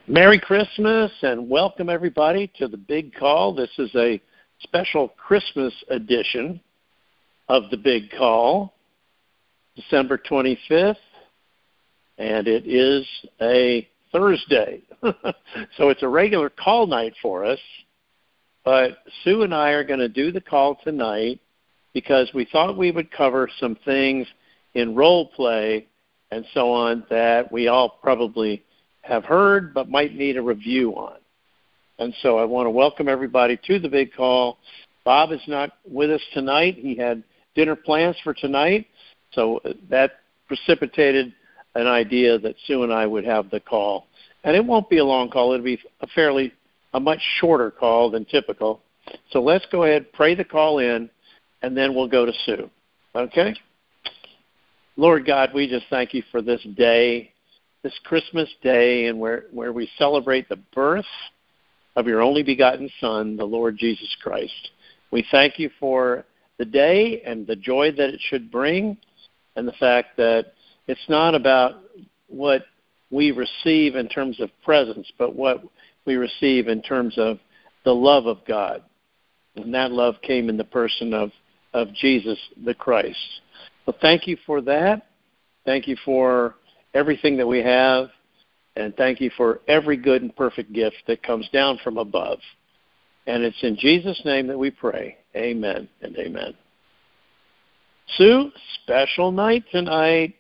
Merry Christmas and welcome everybody to the Big Call. This is a special Christmas edition of the Big Call, December 25th, and it is a Thursday. So it's a regular call night for us, but Sue and I are going to do the call tonight because we thought we would cover some things in role play and so on that we all probably have heard but might need a review on. And so I want to welcome everybody to the Big Call. Bob is not with us tonight. He had dinner plans for tonight, so that precipitated an idea that Sue and I would have the call. And it won't be a long call. It'll be a much shorter call than typical. So let's go ahead, pray the call in, and then we'll go to Sue. Okay? Lord God, we just thank you for this day, this Christmas day, and where we celebrate the birth of your only begotten Son, the Lord Jesus Christ. We thank you for the day and the joy that it should bring, and the fact that it's not about what we receive in terms of presents, but what we receive in terms of the love of God. And that love came in the person of Jesus the Christ. So thank you for that. Thank you for everything that we have, and thank you for every good and perfect gift that comes down from above. And it's in Jesus' name that we pray. Amen and amen. Sue, special night tonight.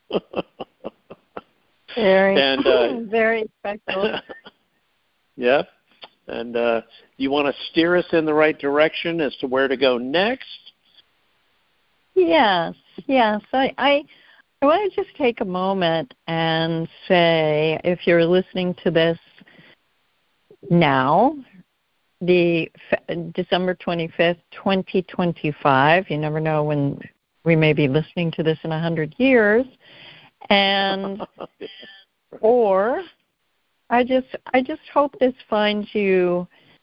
Very special. Yep. And you want to steer us in the right direction as to where to go next? Yes. I want to just take a moment and say, if you're listening to this now, the December 25th, 2025, you never know when we may be listening to this in 100 years, and or I just hope this finds you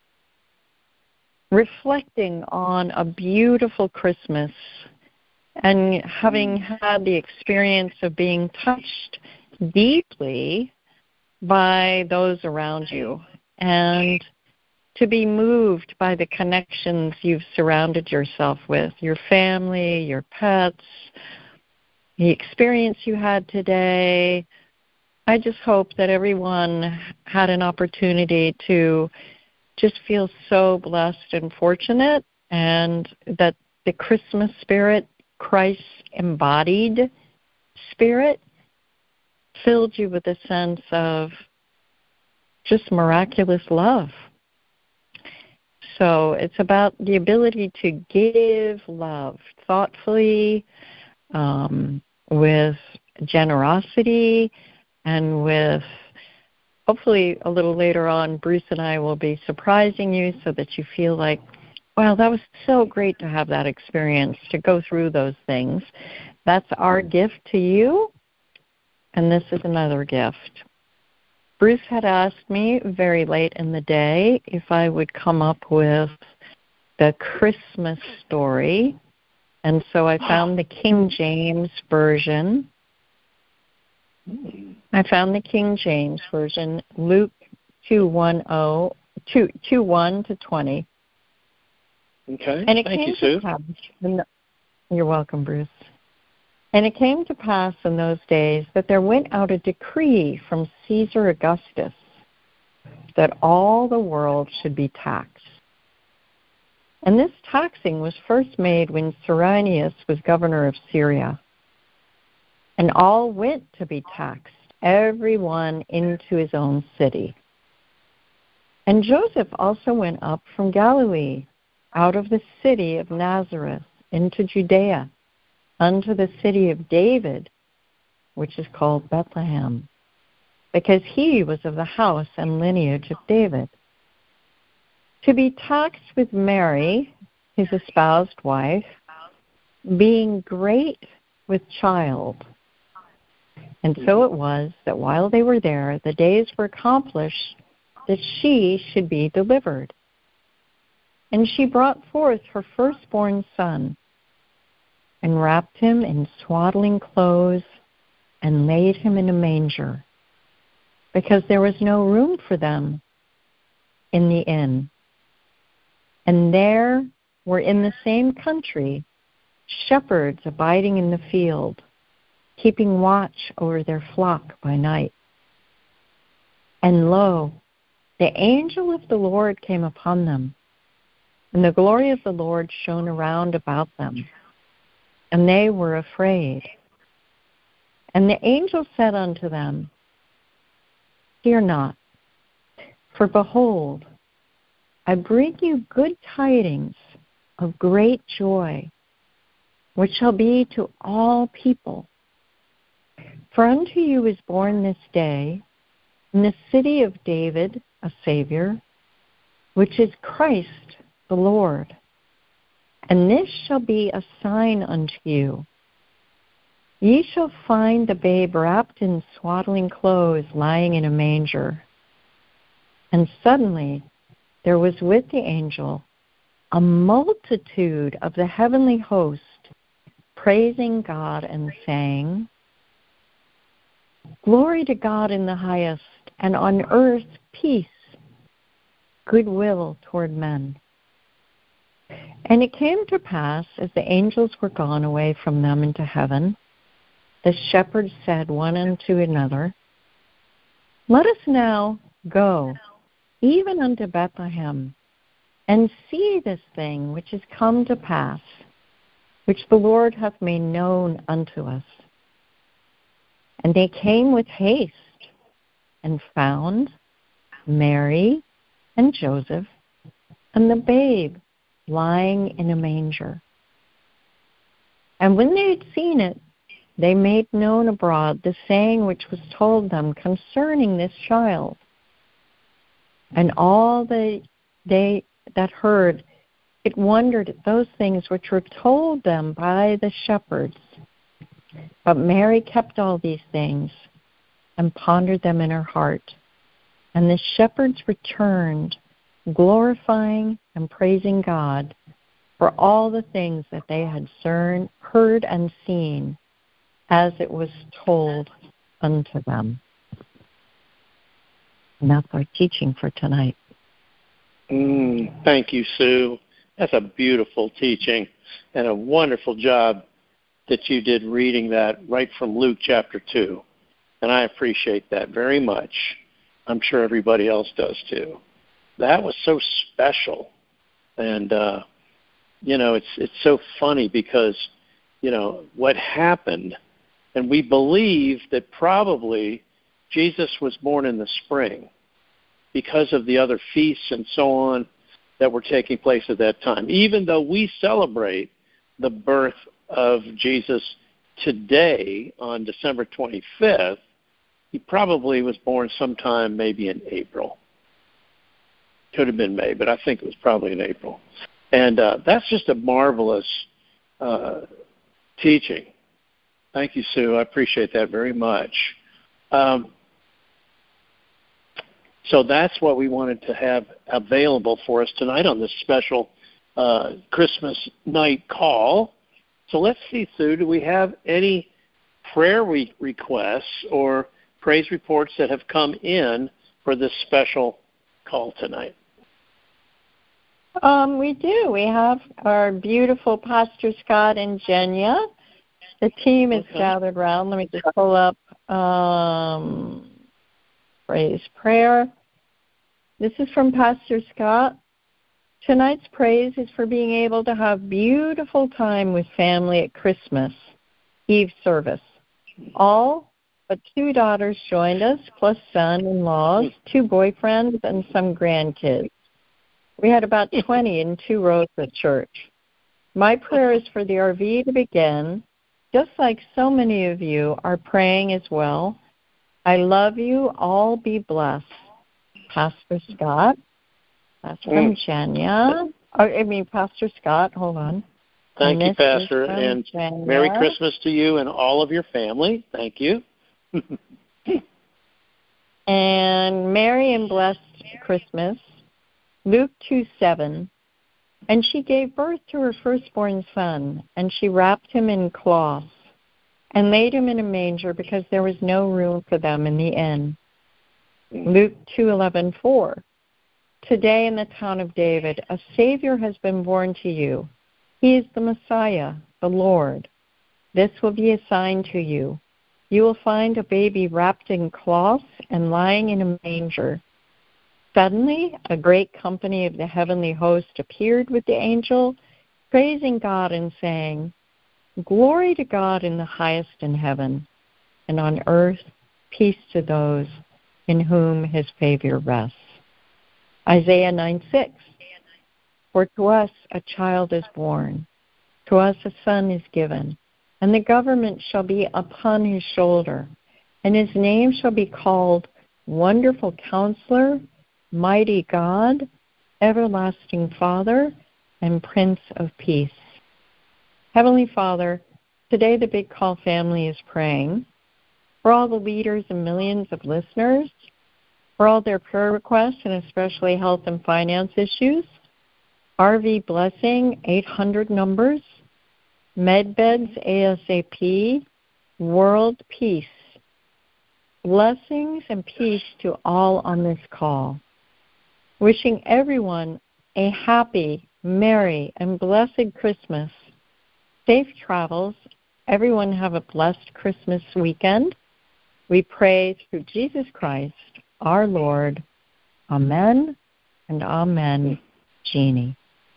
reflecting on a beautiful Christmas and having had the experience of being touched deeply by those around you, and to be moved by the connections you've surrounded yourself with, your family, your pets, the experience you had today. I just hope that everyone had an opportunity to just feel so blessed and fortunate, and that the Christmas spirit, Christ's embodied spirit, filled you with a sense of just miraculous love. So it's about the ability to give love thoughtfully, with generosity, and with, hopefully a little later on, Bruce and I will be surprising you so that you feel like, wow, that was so great to have that experience, to go through those things. That's our gift to you, and this is another gift. Bruce had asked me very late in the day if I would come up with the Christmas story, and so I found the King James Version. Luke 2:1-20. Okay. And Thank you, Sue. You're welcome, Bruce. And it came to pass in those days that there went out a decree from Caesar Augustus that all the world should be taxed. And this taxing was first made when Cyrenius was governor of Syria. And all went to be taxed, every one into his own city. And Joseph also went up from Galilee, out of the city of Nazareth, into Judea, unto the city of David, which is called Bethlehem, because he was of the house and lineage of David, to be taxed with Mary, his espoused wife, being great with child. And so it was that while they were there, the days were accomplished that she should be delivered. And she brought forth her firstborn son, and wrapped him in swaddling clothes, and laid him in a manger, because there was no room for them in the inn. And there were in the same country shepherds abiding in the field, keeping watch over their flock by night. And lo, the angel of the Lord came upon them, and the glory of the Lord shone around about them, and they were afraid. And the angel said unto them, Fear not, for behold, I bring you good tidings of great joy, which shall be to all people. For unto you is born this day in the city of David a Savior, which is Christ the Lord. And this shall be a sign unto you. Ye shall find the babe wrapped in swaddling clothes, lying in a manger. And suddenly there was with the angel a multitude of the heavenly host, praising God and saying, Glory to God in the highest, and on earth peace, goodwill toward men. And it came to pass, as the angels were gone away from them into heaven, the shepherds said one unto another, Let us now go, even unto Bethlehem, and see this thing which is come to pass, which the Lord hath made known unto us. And they came with haste, and found Mary and Joseph, and the babe lying in a manger. And when they had seen it, they made known abroad the saying which was told them concerning this child. And all they that heard it wondered at those things which were told them by the shepherds. But Mary kept all these things and pondered them in her heart. And the shepherds returned, glorifying and praising God for all the things that they had heard and seen, as it was told unto them. And that's our teaching for tonight. Thank you, Sue. That's a beautiful teaching and a wonderful job that you did reading that right from Luke chapter 2. And I appreciate that very much. I'm sure everybody else does too. That was so special. And, it's so funny because, what happened, and we believe that probably Jesus was born in the spring because of the other feasts and so on that were taking place at that time. Even though we celebrate the birth of Jesus today on December 25th, he probably was born sometime maybe in April. Could have been May, but I think it was probably in April. And that's just a marvelous teaching. Thank you, Sue. I appreciate that very much. So that's what we wanted to have available for us tonight on this special Christmas night call. So let's see, Sue, do we have any prayer requests or praise reports that have come in for this special call tonight? We do. We have our beautiful Pastor Scott and Jenya. The team is gathered around. Let me just pull up praise prayer. This is from Pastor Scott. Tonight's praise is for being able to have beautiful time with family at Christmas Eve service. All but 2 daughters joined us, plus son-in-laws, 2 boyfriends, and some grandkids. We had about 20 in 2 rows at church. My prayer is for the RV to begin, just like so many of you are praying as well. I love you. All be blessed. Pastor Scott. That's from Jenya. Pastor Scott. Hold on. Thank you, Pastor. And Jenya. Merry Christmas to you and all of your family. Thank you. And Merry and blessed Christmas. Luke 2:7. And she gave birth to her firstborn son, and she wrapped him in cloths and laid him in a manger because there was no room for them in the inn. Luke 2:11-4. Today in the town of David, a Savior has been born to you. He is the Messiah, the Lord. This will be a sign to you. You will find a baby wrapped in cloths and lying in a manger. Suddenly, a great company of the heavenly host appeared with the angel, praising God and saying, Glory to God in the highest in heaven, and on earth peace to those in whom his favor rests. Isaiah 9:6. For to us a child is born, to us a son is given, and the government shall be upon his shoulder, and his name shall be called Wonderful Counselor, Mighty God, Everlasting Father, and Prince of Peace. Heavenly Father, today the Big Call family is praying for all the leaders and millions of listeners, for all their prayer requests and especially health and finance issues, RV Blessing 800 numbers, MedBeds ASAP, World Peace. Blessings and peace to all on this call. Wishing everyone a happy, merry, and blessed Christmas. Safe travels. Everyone have a blessed Christmas weekend. We pray through Jesus Christ, our Lord. Amen and amen, Jeannie.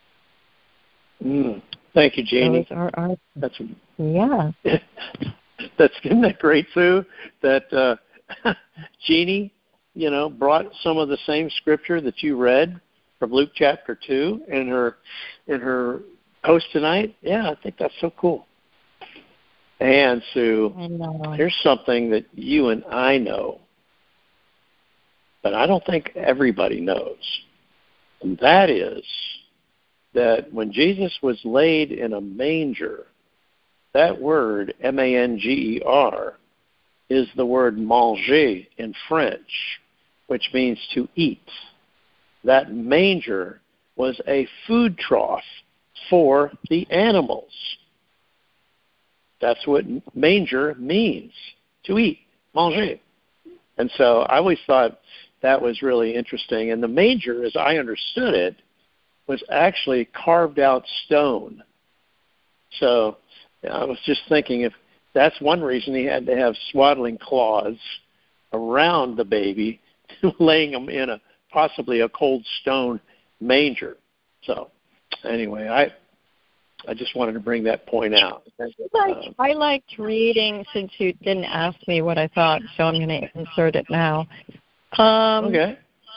Thank you, Jeannie. Yeah. Isn't that great, Sue? That Jeannie, brought some of the same scripture that you read from Luke chapter 2 in her post tonight. Yeah, I think that's so cool. And Sue, here's something that you and I know, but I don't think everybody knows. And that is that when Jesus was laid in a manger, that word, M-A-N-G-E-R, is the word manger in French, which means to eat. That manger was a food trough for the animals. That's what manger means, to eat, manger. And so I always thought that was really interesting. And the manger, as I understood it, was actually carved out stone. So I was just thinking if that's one reason he had to have swaddling cloths around the baby, laying him in possibly a cold stone manger. So anyway, I just wanted to bring that point out. I liked reading, since you didn't ask me what I thought, so I'm going to insert it now. Okay.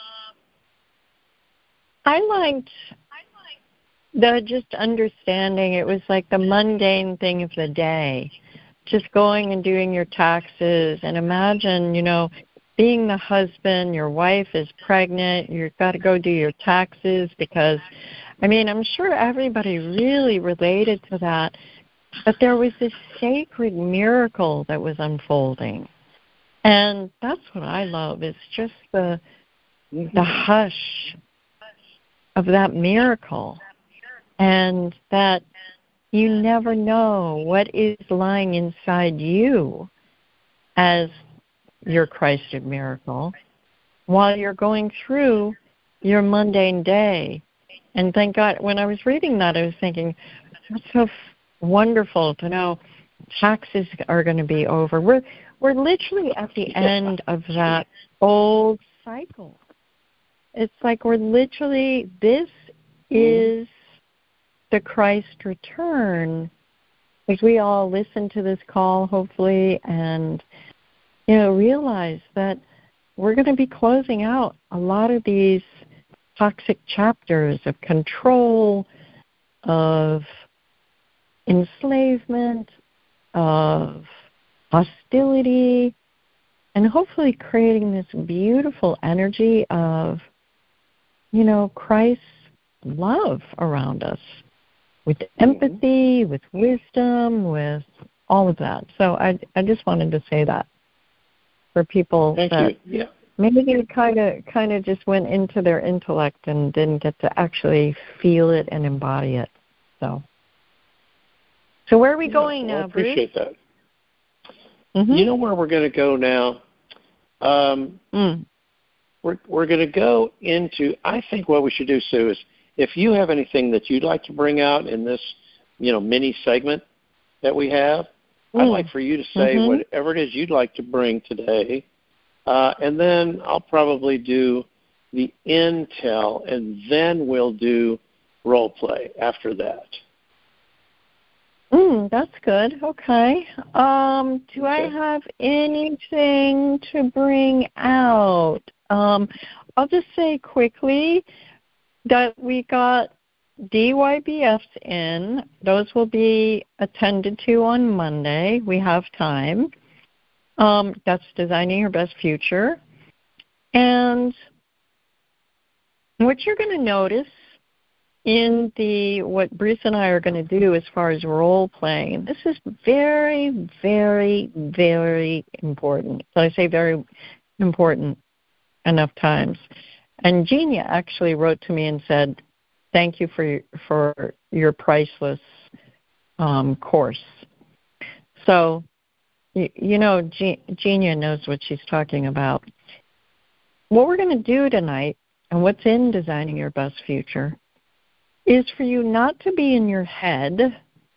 I liked the just understanding. It was like the mundane thing of the day, just going and doing your taxes. And imagine, being the husband, your wife is pregnant, you've got to go do your taxes because, I'm sure everybody really related to that. But there was this sacred miracle that was unfolding. And that's what I love, is just the hush of that miracle. And that you never know what is lying inside you as your Christed miracle while you're going through your mundane day. And thank God, when I was reading that, I was thinking, that's so wonderful to know taxes are going to be over. We're literally at the end of that old cycle. It's like we're literally, this is the Christ return, as we all listen to this call, hopefully, and, realize that we're going to be closing out a lot of these toxic chapters of control, of enslavement, of hostility, and hopefully creating this beautiful energy of, Christ's love around us, with empathy, with wisdom, with all of that. So I just wanted to say that for people that maybe they kind of just went into their intellect and didn't get to actually feel it and embody it. So where are we going now, Bruce? I appreciate that. You know where we're going to go now? we're going to go into, I think what we should do, Sue, is if you have anything that you'd like to bring out in this, mini segment that we have, I'd like for you to say whatever it is you'd like to bring today. And then I'll probably do the intel, and then we'll do role play after that. That's good. Okay. Do I have anything to bring out? I'll just say quickly that we got DYBFs in. Those will be attended to on Monday. We have time. That's Designing Your Best Future. And what you're going to notice in what Bruce and I are going to do as far as role playing, this is very, very, very important. So I say very important enough times. And Genia actually wrote to me and said, thank you for your priceless course. So, Genia knows what she's talking about. What we're going to do tonight, and what's in Designing Your Best Future, is for you not to be in your head,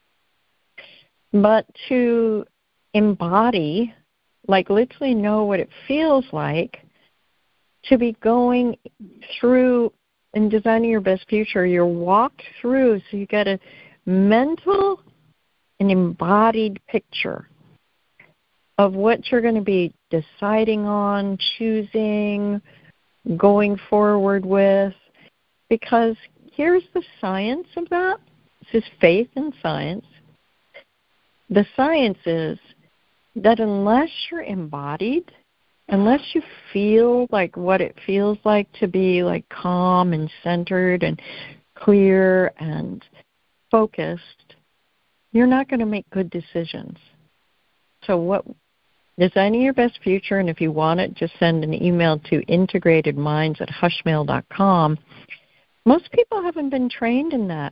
but to embody, like literally know what it feels like to be going through in Designing Your Best Future. You're walked through, so you get a mental and embodied picture of what you're going to be deciding on, choosing, going forward with, because here's the science of that. This is faith in science. The science is that unless you're embodied, unless you feel like what it feels like to be like calm and centered and clear and focused, you're not going to make good decisions. So what Designing Your Best Future, and if you want it, just send an email to integratedminds@hushmail.com. Most people haven't been trained in that.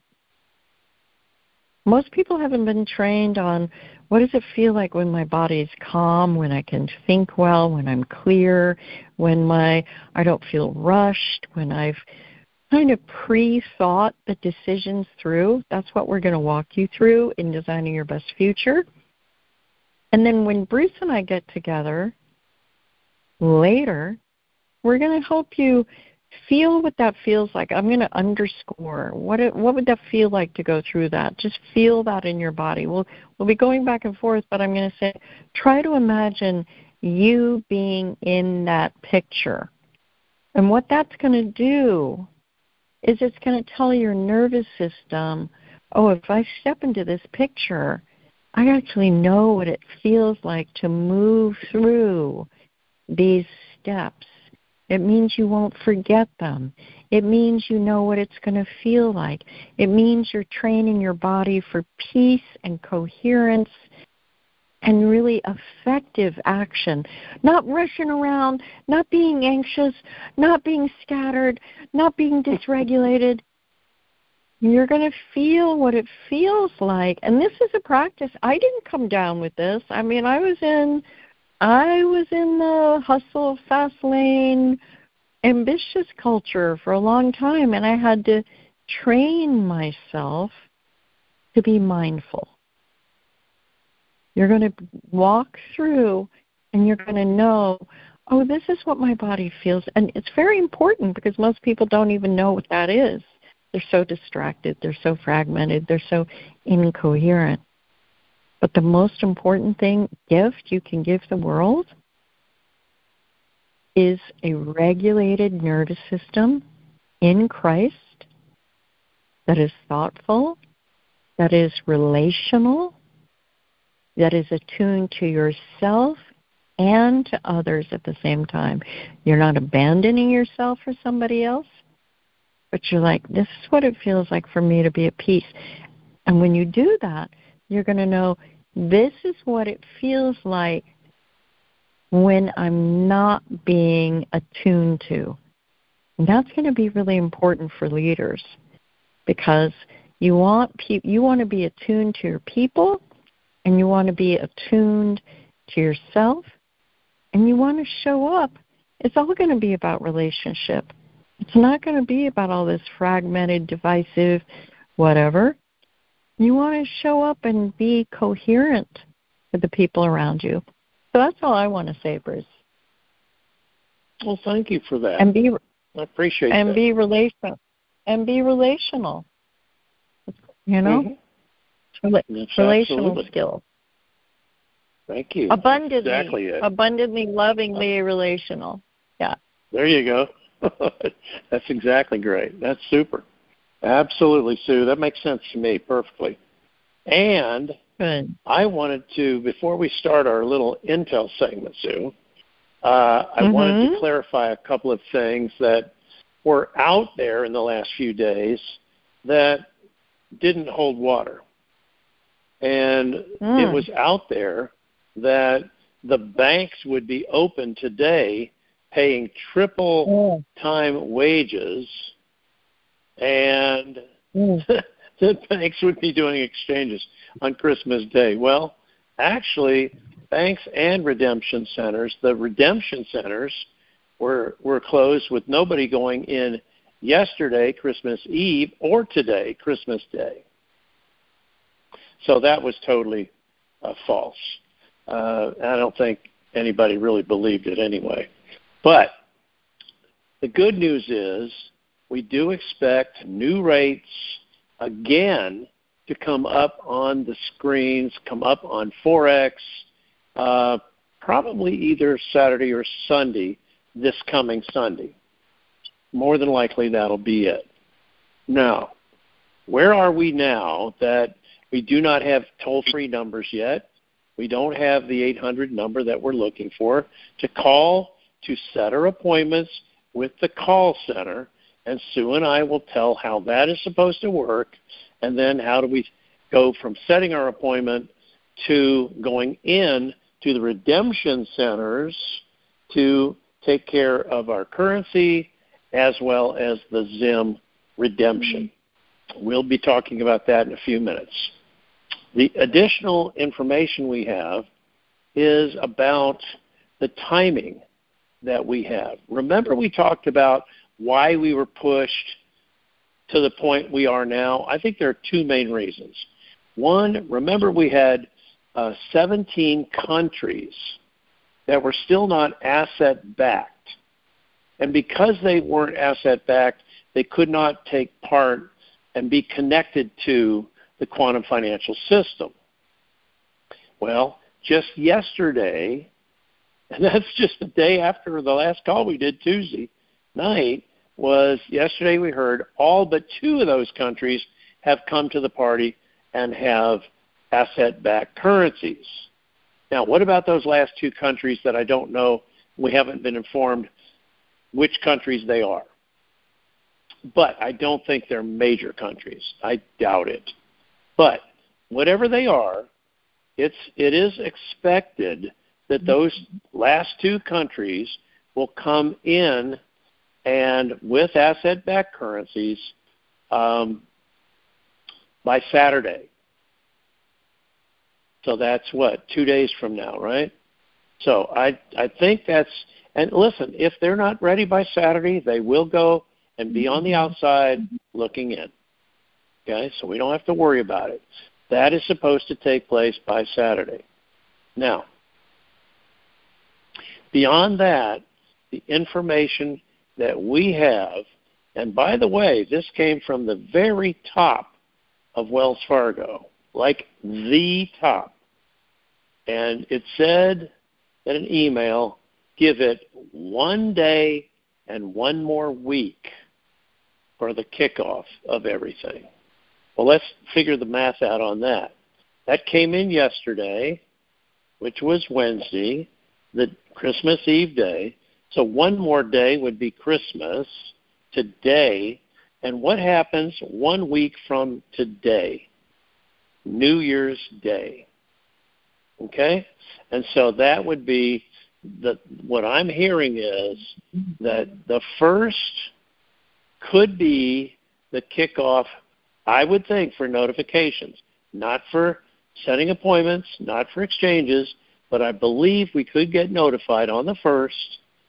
Most people haven't been trained on what does it feel like when my body is calm, when I can think well, when I'm clear, when I don't feel rushed, when I've kind of pre-thought the decisions through. That's what we're going to walk you through in Designing Your Best Future. And then when Bruce and I get together later, we're going to help you feel what that feels like. I'm going to underscore what would that feel like to go through that. Just feel that in your body. We'll be going back and forth, but I'm going to say try to imagine you being in that picture. And what that's going to do is it's going to tell your nervous system, oh, if I step into this picture, I actually know what it feels like to move through these steps. It means you won't forget them. It means you know what it's going to feel like. It means you're training your body for peace and coherence and really effective action. Not rushing around, not being anxious, not being scattered, not being dysregulated. You're going to feel what it feels like. And this is a practice. I didn't come down with this. I mean, I was in the hustle, fast lane, ambitious culture for a long time, and I had to train myself to be mindful. You're going to walk through, and you're going to know, oh, this is what my body feels. And it's very important because most people don't even know what that is. They're so distracted. They're so fragmented. They're so incoherent. But the most important gift you can give the world is a regulated nervous system in Christ that is thoughtful, that is relational, that is attuned to yourself and to others at the same time. You're not abandoning yourself for somebody else, but you're like, this is what it feels like for me to be at peace. And when you do that, you're going to know this is what it feels like when I'm not being attuned to. And that's going to be really important for leaders because you want to be attuned to your people, and you want to be attuned to yourself, and you want to show up It's all going to be about relationship. It's not going to be about all this fragmented, divisive, whatever. You want to show up and be coherent with the people around you. So that's all I want to say, Bruce. Well, thank you for that. I appreciate that. And be relational. And be relational. You know? Mm-hmm. Relational skills. Thank you. Abundantly, exactly it. Abundantly, lovingly relational. Yeah. There you go. That's exactly great. That's super. Absolutely, Sue. That makes sense to me perfectly. And good. I wanted to, before we start our little intel segment, Sue, I wanted to clarify a couple of things that were out there in the last few days that didn't hold water. And it was out there that the banks would be open today paying triple time wages, and the banks would be doing exchanges on Christmas Day. Well, actually, banks and redemption centers, the redemption centers were closed with nobody going in yesterday, Christmas Eve, or today, Christmas Day. So that was totally false. I don't think anybody really believed it anyway. But the good news is we do expect new rates again to come up on the screens, come up on Forex, probably either Saturday or Sunday, this coming Sunday. More than likely that'll be it. Now, where are we now that we do not have toll-free numbers yet? We don't have the 800 number that we're looking for to call to set our appointments with the call center, and Sue and I will tell how that is supposed to work, and then how do we go from setting our appointment to going in to the redemption centers to take care of our currency as well as the Zim redemption. We'll be talking about that in a few minutes. The additional information we have is about the timing that we have. Remember we talked about why we were pushed to the point we are now? I think there are two main reasons. One, remember we had 17 countries that were still not asset-backed. And because they weren't asset-backed, they could not take part and be connected to the quantum financial system. Well, just yesterday, and that's just the day after the last call we did Tuesday night, was yesterday we heard all but two of those countries have come to the party and have asset-backed currencies. Now, what about those last two countries that I don't know? We haven't been informed which countries they are. But I don't think they're major countries. I doubt it. But whatever they are, it is expected that those last two countries will come in and with asset-backed currencies by Saturday. So that's what, 2 days from now, right? So I think that's, and listen, if they're not ready by Saturday, they will go and be on the outside looking in. Okay, so we don't have to worry about it. That is supposed to take place by Saturday. Now, beyond that, the information that we have, and by the way, this came from the very top of Wells Fargo, like the top. And it said in an email, give it 1 day and 1 more week for the kickoff of everything. Well, let's figure the math out on that. That came in yesterday, which was Wednesday, the Christmas Eve day. So 1 more day would be Christmas today. And what happens 1 week from today? New Year's Day. Okay? And so that would be, what I'm hearing is that the first could be the kickoff, I would think, for notifications, not for setting appointments, not for exchanges, but I believe we could get notified on the 1st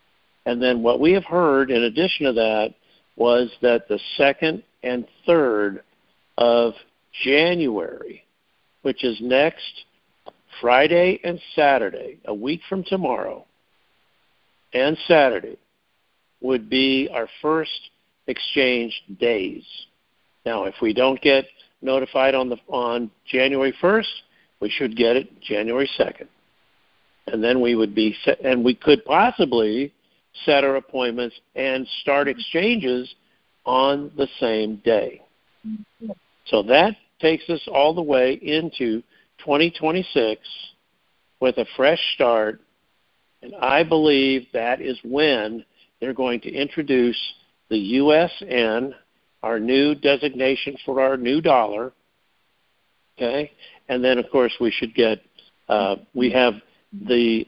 And then what we have heard in addition to that was that the 2nd and 3rd of January, which is next Friday and Saturday, a week from tomorrow, and Saturday, would be our first exchange days. Now, if we don't get notified on January 1st, we should get it January 2nd. And then we would be set, and we could possibly set our appointments and start exchanges on the same day. So that takes us all the way into 2026 with a fresh start, and I believe that is when they're going to introduce the USN, our new designation for our new dollar, okay? And then, of course, we should get, we have the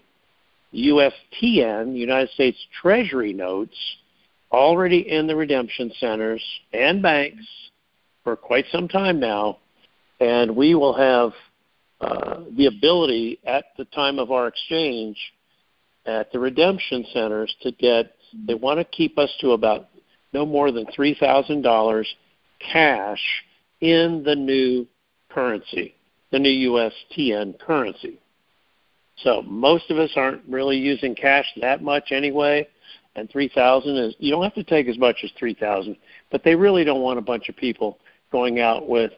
USTN, United States Treasury notes, already in the redemption centers and banks for quite some time now, and we will have the ability at the time of our exchange at the redemption centers to get, they want to keep us to about no more than $3,000 cash in the new currency, the new USTN currency. So most of us aren't really using cash that much anyway, and 3,000 is, you don't have to take as much as 3,000, but they really don't want a bunch of people going out with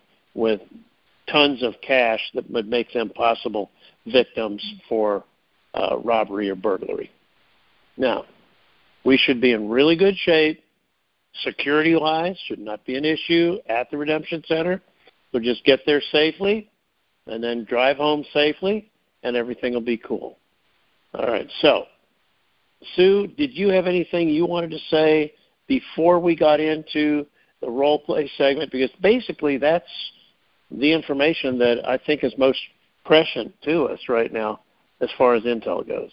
tons of cash that would make them possible victims for robbery or burglary. Now, we should be in really good shape. Security-wise, should not be an issue at the redemption center. We'll just get there safely and then drive home safely, and everything will be cool. All right, so, Sue, did you have anything you wanted to say before we got into the role play segment? Because basically that's the information that I think is most prescient to us right now as far as intel goes.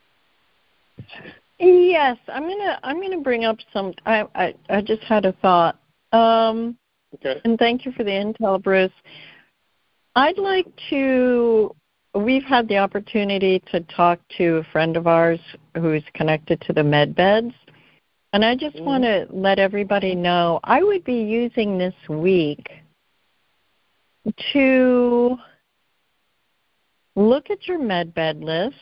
Yes, I'm gonna bring up some. I just had a thought. Okay. And thank you for the intel, Bruce. I'd like to. We've had the opportunity to talk to a friend of ours who's connected to the med beds, and I just want to let everybody know I would be using this week to look at your med bed list.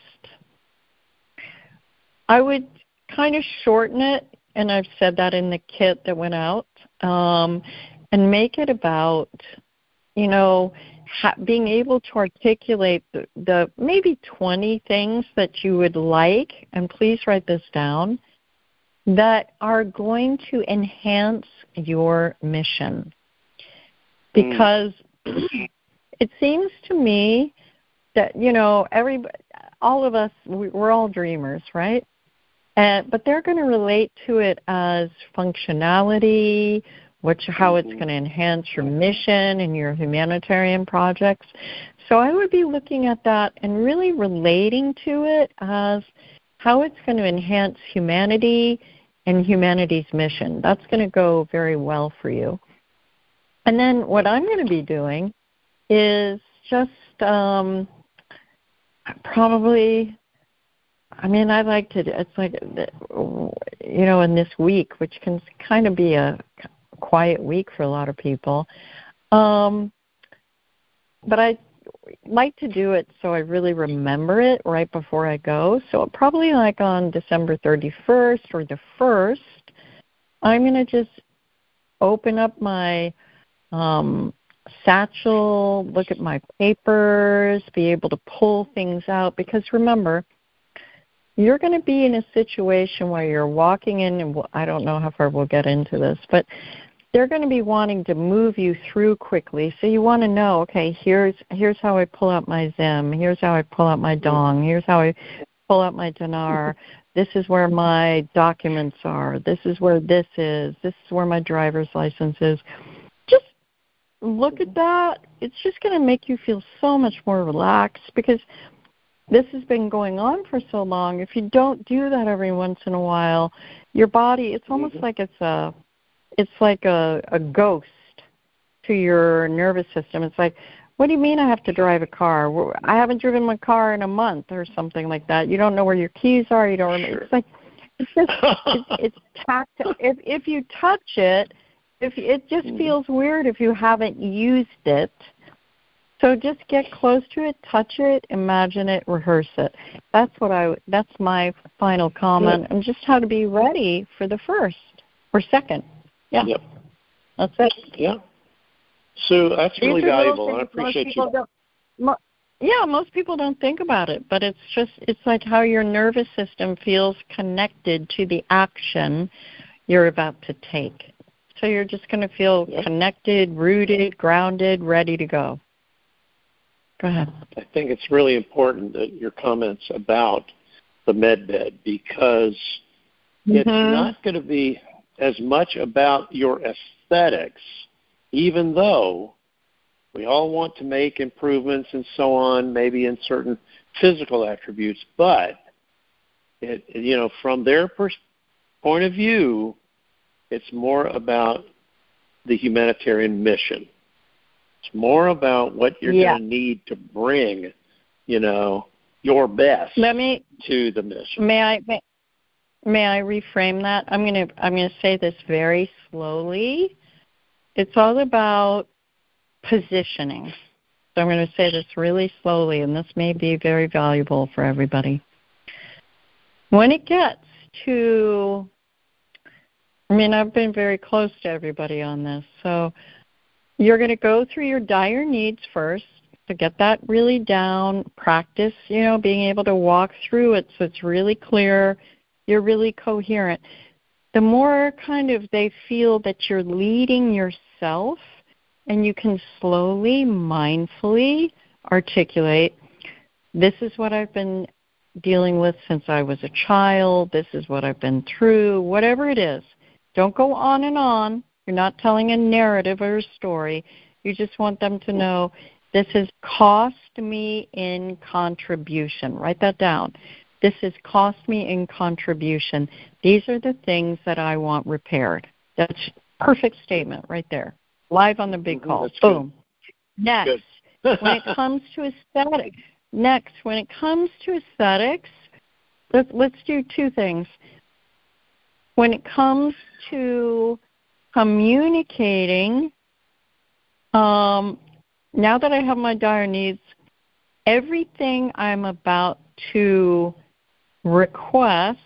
I would kind of shorten it, and I've said that in the kit that went out, and make it about, being able to articulate the maybe 20 things that you would like, and please write this down, that are going to enhance your mission. Because it seems to me that, all of us, we're all dreamers, right? But they're going to relate to it as functionality, how it's going to enhance your mission and your humanitarian projects. So I would be looking at that and really relating to it as how it's going to enhance humanity and humanity's mission. That's going to go very well for you. And then what I'm going to be doing is just probably, I like to, it's like, in this week, which can kind of be a quiet week for a lot of people. But I like to do it so I really remember it right before I go. So probably like on December 31st or the 1st, I'm going to just open up my satchel, look at my papers, be able to pull things out. Because remember, you're going to be in a situation where you're walking in, and I don't know how far we'll get into this, but they're going to be wanting to move you through quickly. So you want to know, okay, here's how I pull out my Zim. Here's how I pull out my Dong. Here's how I pull out my Dinar. This is where my documents are. This is where this is. This is where my driver's license is. Just look at that. It's just going to make you feel so much more relaxed, because this has been going on for so long. If you don't do that every once in a while, your body, it's almost like it's like a ghost to your nervous system. It's like, what do you mean I have to drive a car? I haven't driven my car in a month or something like that. You don't know where your keys are. You don't remember. It's like It's just it's tactile. If you touch it, if it just feels weird if you haven't used it. So just get close to it, touch it, imagine it, rehearse it. That's my final comment, and just how to be ready for the first or second. Yeah. Yep. That's it. Yeah. So that's really valuable, and I appreciate you. Most people don't think about it, but it's like how your nervous system feels connected to the action you're about to take. So you're just going to feel connected, rooted, grounded, ready to go. Go ahead. I think it's really important that your comments about the med bed, because it's not going to be as much about your aesthetics, even though we all want to make improvements and so on, maybe in certain physical attributes, but from their point of view, it's more about the humanitarian mission. It's more about what you're going to need to bring, your best to the mission. May I reframe that? I'm going to say this very slowly. It's all about positioning. So I'm going to say this really slowly, and this may be very valuable for everybody. When it gets to, I've been very close to everybody on this, so you're going to go through your dire needs first to get that really down, practice, being able to walk through it so it's really clear, you're really coherent. The more kind of they feel that you're leading yourself, and you can slowly, mindfully articulate, this is what I've been dealing with since I was a child, this is what I've been through, whatever it is. Don't go on and on. You're not telling a narrative or a story. You just want them to know this has cost me in contribution. Write that down. This has cost me in contribution. These are the things that I want repaired. That's a perfect statement right there. Live on the big call. That's boom. Good. Next, Good. when it comes to aesthetics, let's do two things. When it comes to communicating, now that I have my dire needs, everything I'm about to request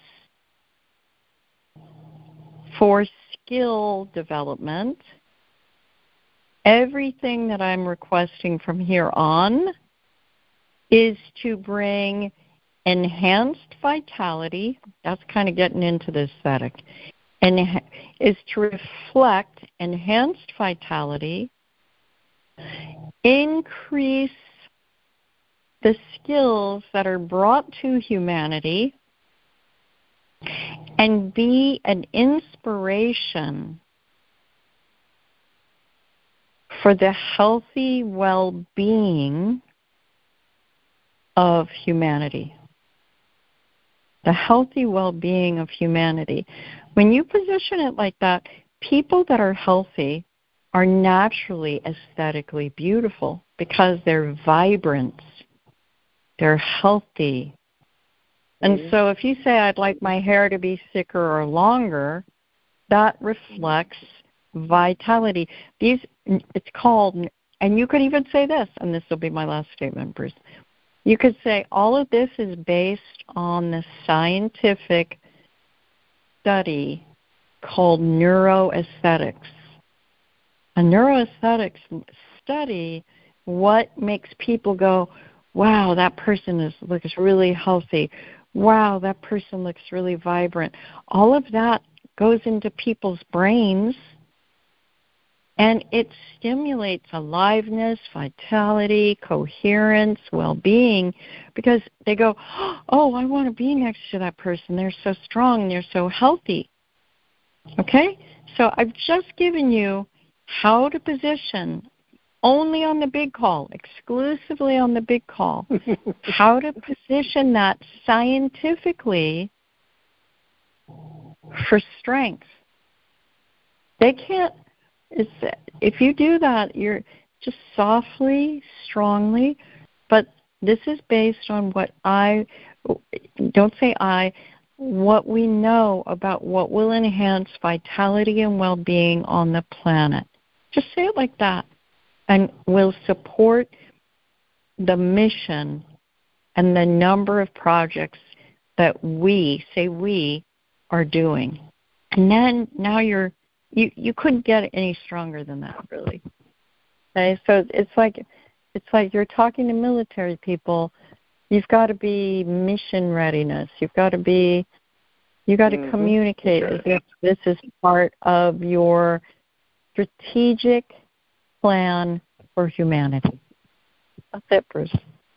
for skill development, everything that I'm requesting from here on is to bring enhanced vitality. That's kind of getting into the aesthetic. And is to reflect enhanced vitality, increase the skills that are brought to humanity, and be an inspiration for the healthy well-being of humanity. The healthy well-being of humanity. When you position it like that, people that are healthy are naturally aesthetically beautiful because they're vibrant, they're healthy. And so if you say, I'd like my hair to be thicker or longer, that reflects vitality. It's called, and you could even say this, and this will be my last statement, Bruce. You could say all of this is based on the scientific study called neuroaesthetics. A neuroaesthetics study what makes people go, wow, that person looks really healthy. Wow, that person looks really vibrant. All of that goes into people's brains, and it stimulates aliveness, vitality, coherence, well-being, because they go, oh, I want to be next to that person. They're so strong. They're so healthy. Okay? So I've just given you how to position only on the big call, exclusively on the big call, how to position that scientifically for strength. They can't, if you do that, you're just softly, strongly, but this is based on what don't say what we know about what will enhance vitality and well-being on the planet. Just say it like that. And will support the mission and the number of projects that we are doing. And then now you couldn't get any stronger than that, really. Okay, so it's like you're talking to military people. You've got to be mission readiness. You got to communicate as if this is part of your strategic plan for humanity. That's it, Bruce.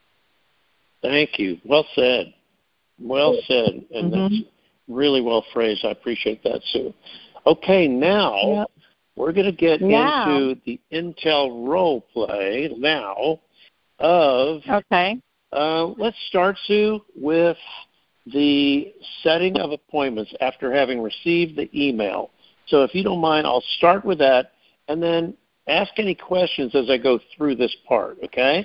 Thank you. Well said. Well said. And that's really well phrased. I appreciate that, Sue. Okay, now we're going to get into the Intel role play now of... Okay. Let's start, Sue, with the setting of appointments after having received the email. So if you don't mind, I'll start with that and then ask any questions as I go through this part, okay?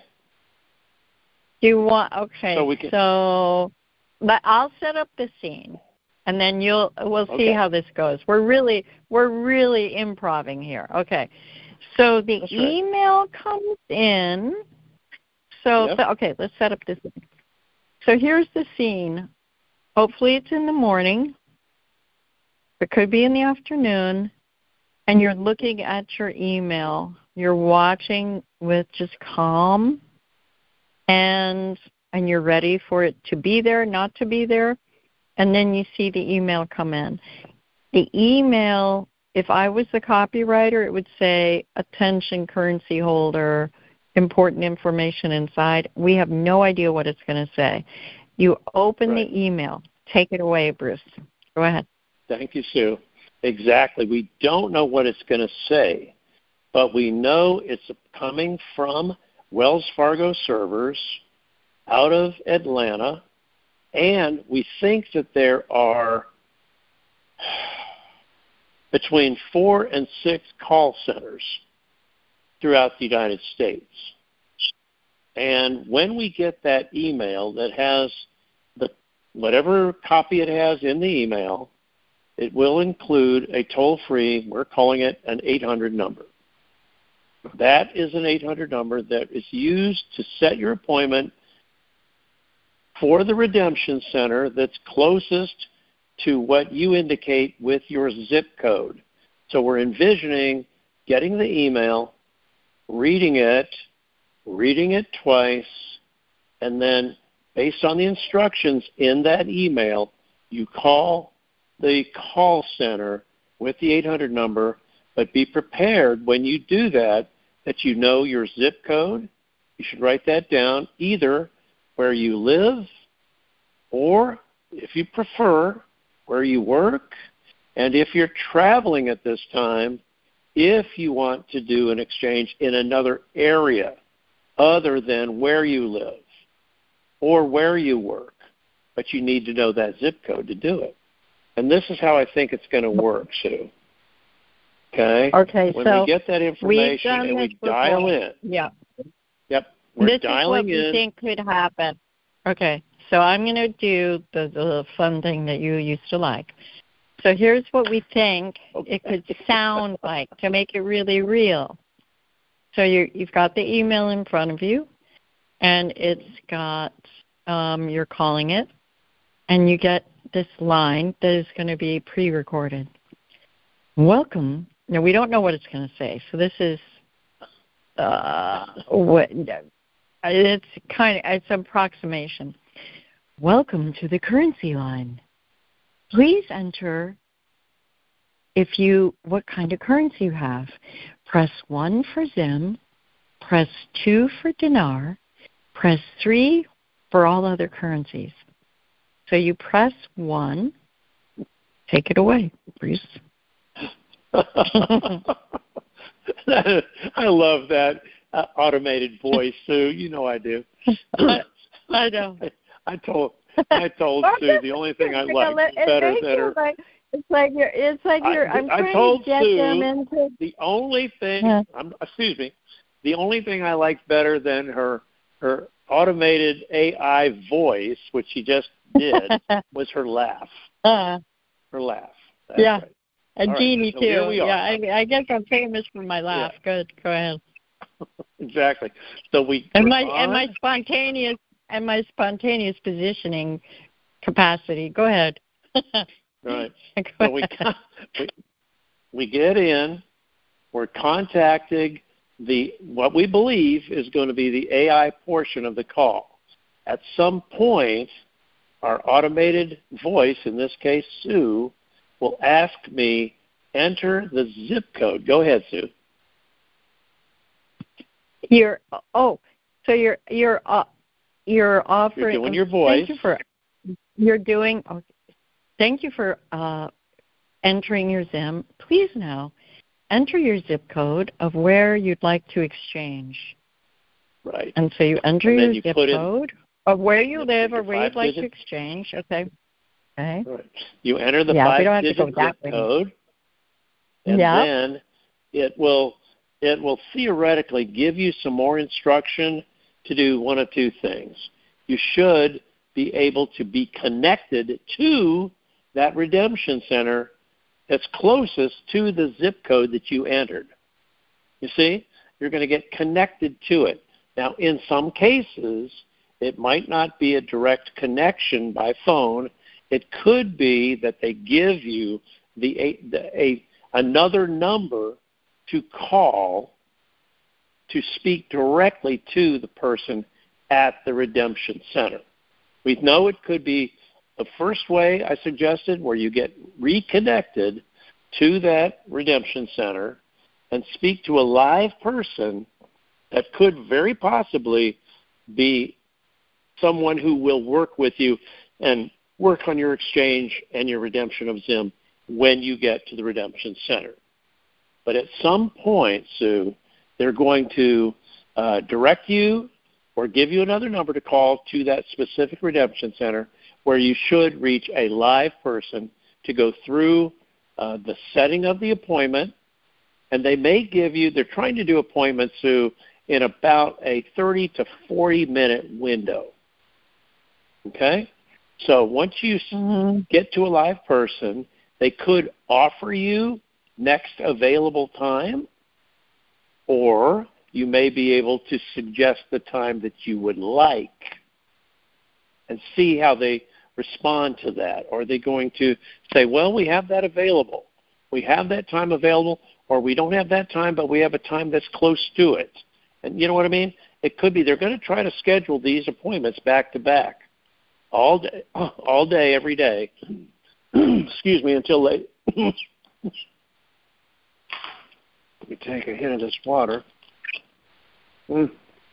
Do you want, okay, so but I'll set up the scene, and then we'll see how this goes. We're really improvising here. Okay. So the email comes in. So, okay, let's set up this. So here's the scene. Hopefully it's in the morning. It could be in the afternoon. And you're looking at your email. You're watching with just calm. And you're ready for it to be there, not to be there. And then you see the email come in. The email, if I was the copywriter, it would say, attention currency holder, important information inside. We have no idea what it's going to say. You open the email. Take it away, Bruce. Go ahead. Thank you, Sue. Exactly. We don't know what it's going to say, but we know it's coming from Wells Fargo servers out of Atlanta, and we think that there are between 4 and 6 call centers throughout the United States. And when we get that email that has whatever copy it has in the email, it will include a toll-free, we're calling it an 800 number. That is an 800 number that is used to set your appointment for the redemption center that's closest to what you indicate with your zip code. So we're envisioning getting the email, reading it twice, and then based on the instructions in that email, you call the call center with the 800 number, but be prepared when you do that you know your zip code. You should write that down, either where you live or, if you prefer, where you work. And if you're traveling at this time, if you want to do an exchange in another area other than where you live or where you work, but you need to know that zip code to do it. And this is how I think it's going to work, Sue. Okay? When we get that information and we dial in. Yeah. Yep. We're dialing in. This is what we think could happen. Okay. So I'm going to do the fun thing that you used to like. So here's what we think it could sound like to make it really real. So you've got the email in front of you, and it's got, you're calling it, and you get this line that is going to be pre-recorded. Welcome. Now, we don't know what it's going to say, so this is it's approximation. Welcome to the currency line. Please enter what kind of currency you have. Press 1 for Zim, press 2 for dinar, press 3 for all other currencies. So you press 1. Take it away, Bruce. I love that automated voice, Sue. You know I do. I know. I told Sue the only thing I like better than her. I'm trying to get Sue, them into the only thing. The only thing I liked better than her automated AI voice, which she just did was her laugh. Her laugh. That's yeah. right. And All Jeannie, right, so too. here we are. Yeah, I guess I'm famous for my laugh. Yeah. Good. Go ahead. Exactly. So my spontaneous positioning capacity. Go ahead. Right. Go So we get in. We're contacting what we believe is going to be the AI portion of the call. At some point, our automated voice, in this case Sue, will ask me, enter the zip code. Go ahead, Sue. You're offering. You're doing your voice. Thank you for entering your Zim. Please now enter your zip code of where you'd like to exchange. Right. And so you enter your zip code of where you live or where you'd like to exchange. Okay. Okay. Right. You enter the 5-digit zip code, and then it will theoretically give you some more instruction to do one of two things. You should be able to be connected to that redemption center that's closest to the zip code that you entered. You see? You're going to get connected to it. Now, in some cases, it might not be a direct connection by phone. It could be that they give you another number to call to speak directly to the person at the redemption center. We know it could be the first way I suggested, where you get reconnected to that redemption center and speak to a live person that could very possibly be someone who will work with you and work on your exchange and your redemption of Zim when you get to the redemption center. But at some point, Sue, they're going to direct you or give you another number to call to that specific redemption center where you should reach a live person to go through the setting of the appointment. And they may give you, they're trying to do appointments, Sue, in about a 30 to 40-minute window. Okay? So once you get to a live person, they could offer you next available time, or you may be able to suggest the time that you would like and see how they respond to that. Are they going to say, well, we have that available. We have that time available, or we don't have that time, but we have a time that's close to it. And you know what I mean? It could be they're going to try to schedule these appointments back to back all day, every day. Excuse me, until late. Let me take a hit of this water. They'll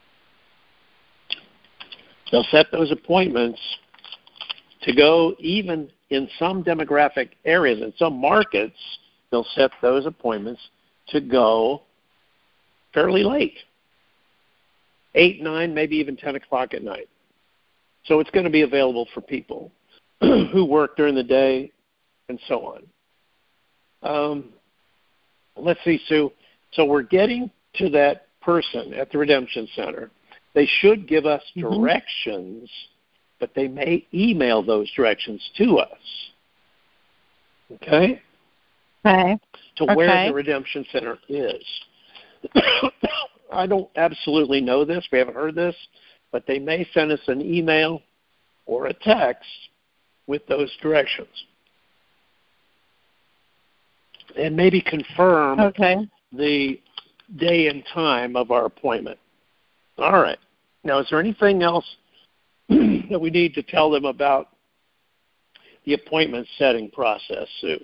set those appointments to go, even in some demographic areas, in some markets, they'll set those appointments to go fairly late, 8, 9, maybe even 10 o'clock at night. So it's going to be available for people who work during the day and so on. Let's see, Sue. So we're getting to that person at the redemption center. They should give us directions, but they may email those directions to us. Okay? Okay. To where the redemption center is. I don't absolutely know this. We haven't heard this, but they may send us an email or a text with those directions. And maybe confirm the day and time of our appointment. All right. Now, is there anything else that we need to tell them about the appointment setting process, Sue?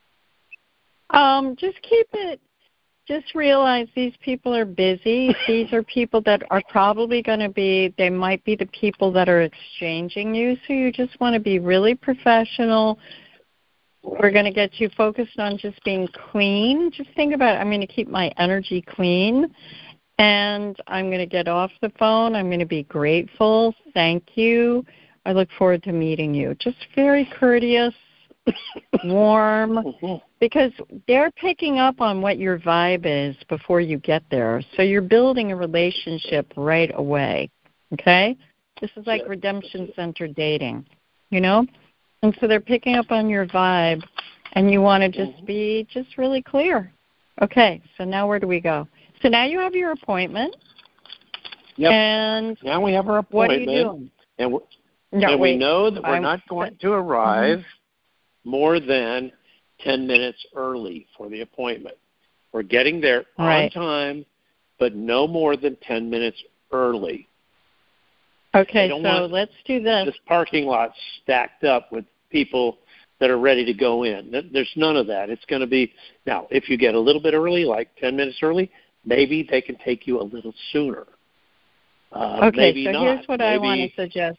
Just realize these people are busy. These are people that are probably going to be, they might be the people that are exchanging you, so you just want to be really professional. We're going to get you focused on just being clean. Just think about it. I'm going to keep my energy clean, and I'm going to get off the phone. I'm going to be grateful. Thank you. I look forward to meeting you. Just very courteous, warm, because they're picking up on what your vibe is before you get there. So you're building a relationship right away, okay? This is like redemption center dating. you know? And so they're picking up on your vibe, and you want to just be just really clear. Okay, so now where do we go? So now you have your appointment. Yep. And now we have our appointment. What are you doing? And we know that we're not going to arrive more than 10 minutes early for the appointment. We're getting there on time, but no more than 10 minutes early. Okay, so let's do this. This parking lot stacked up with people that are ready to go in. There's none of that. It's going to be, now, if you get a little bit early, like 10 minutes early, maybe they can take you a little sooner. Okay, maybe so not. Here's what I want to suggest.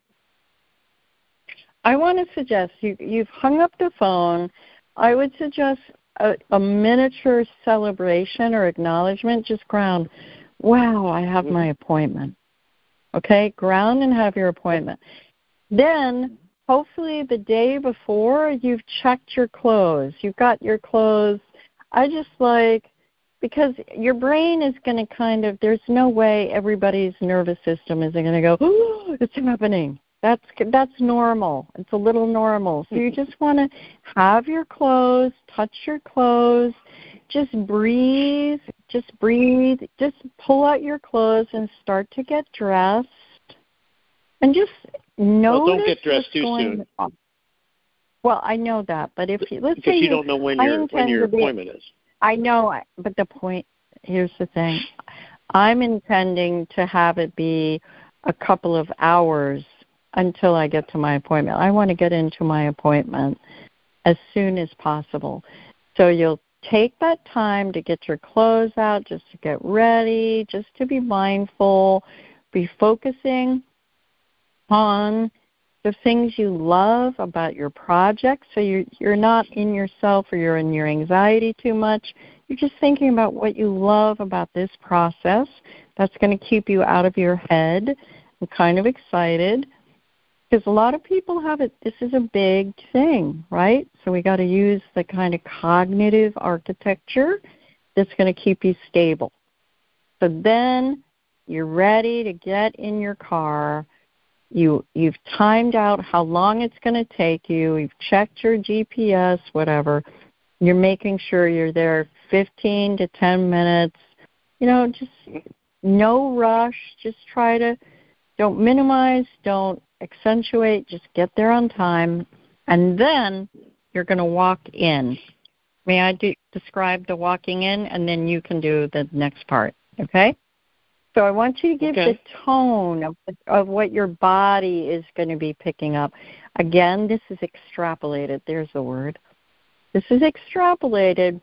I want to suggest you've hung up the phone. I would suggest a miniature celebration or acknowledgement. Just ground. Wow, I have my appointment. Okay, ground and have your appointment. Then, hopefully the day before, you've checked your clothes. You've got your clothes. Because your brain is going to there's no way everybody's nervous system is going to go, oh, it's happening. That's normal. It's a little normal. So you just want to have your clothes, touch your clothes, just breathe, just pull out your clethes and start to get dressed. And just notice. Well, don't get dressed too soon. Well, I know that, but let's say because you don't know when your appointment is. I know, but here's the thing. I'm intending to have it be a couple of hours until I get to my appointment. I want to get into my appointment as soon as possible. So you'll take that time to get your clothes out, just to get ready, just to be mindful, be focusing on the things you love about your project, so you're not in yourself or you're in your anxiety too much. You're just thinking about what you love about this process. That's going to keep you out of your head and kind of excited, because a lot of people have it. This is a big thing, right? So we got to use the kind of cognitive architecture that's going to keep you stable. So then you're ready to get in your car. You've timed out how long it's going to take you. You've checked your GPS, whatever. You're making sure you're there 15 to 10 minutes. Just no rush. Just don't minimize, don't accentuate. Just get there on time. And then you're going to walk in. May I describe the walking in, and then you can do the next part, okay? So I want you to give the tone of what your body is going to be picking up. Again, this is extrapolated. There's the word. This is extrapolated,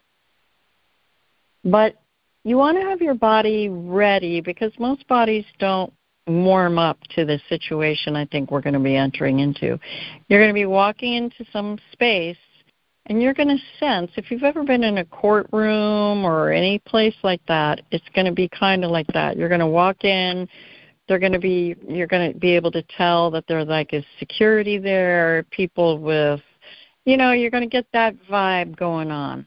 but you want to have your body ready, because most bodies don't warm up to the situation I think we're going to be entering into. You're going to be walking into some space, and you're going to sense, if you've ever been in a courtroom or any place like that, it's going to be kind of like that. You're going to walk in, you're going to be able to tell that there's like a security there, people with, you're going to get that vibe going on.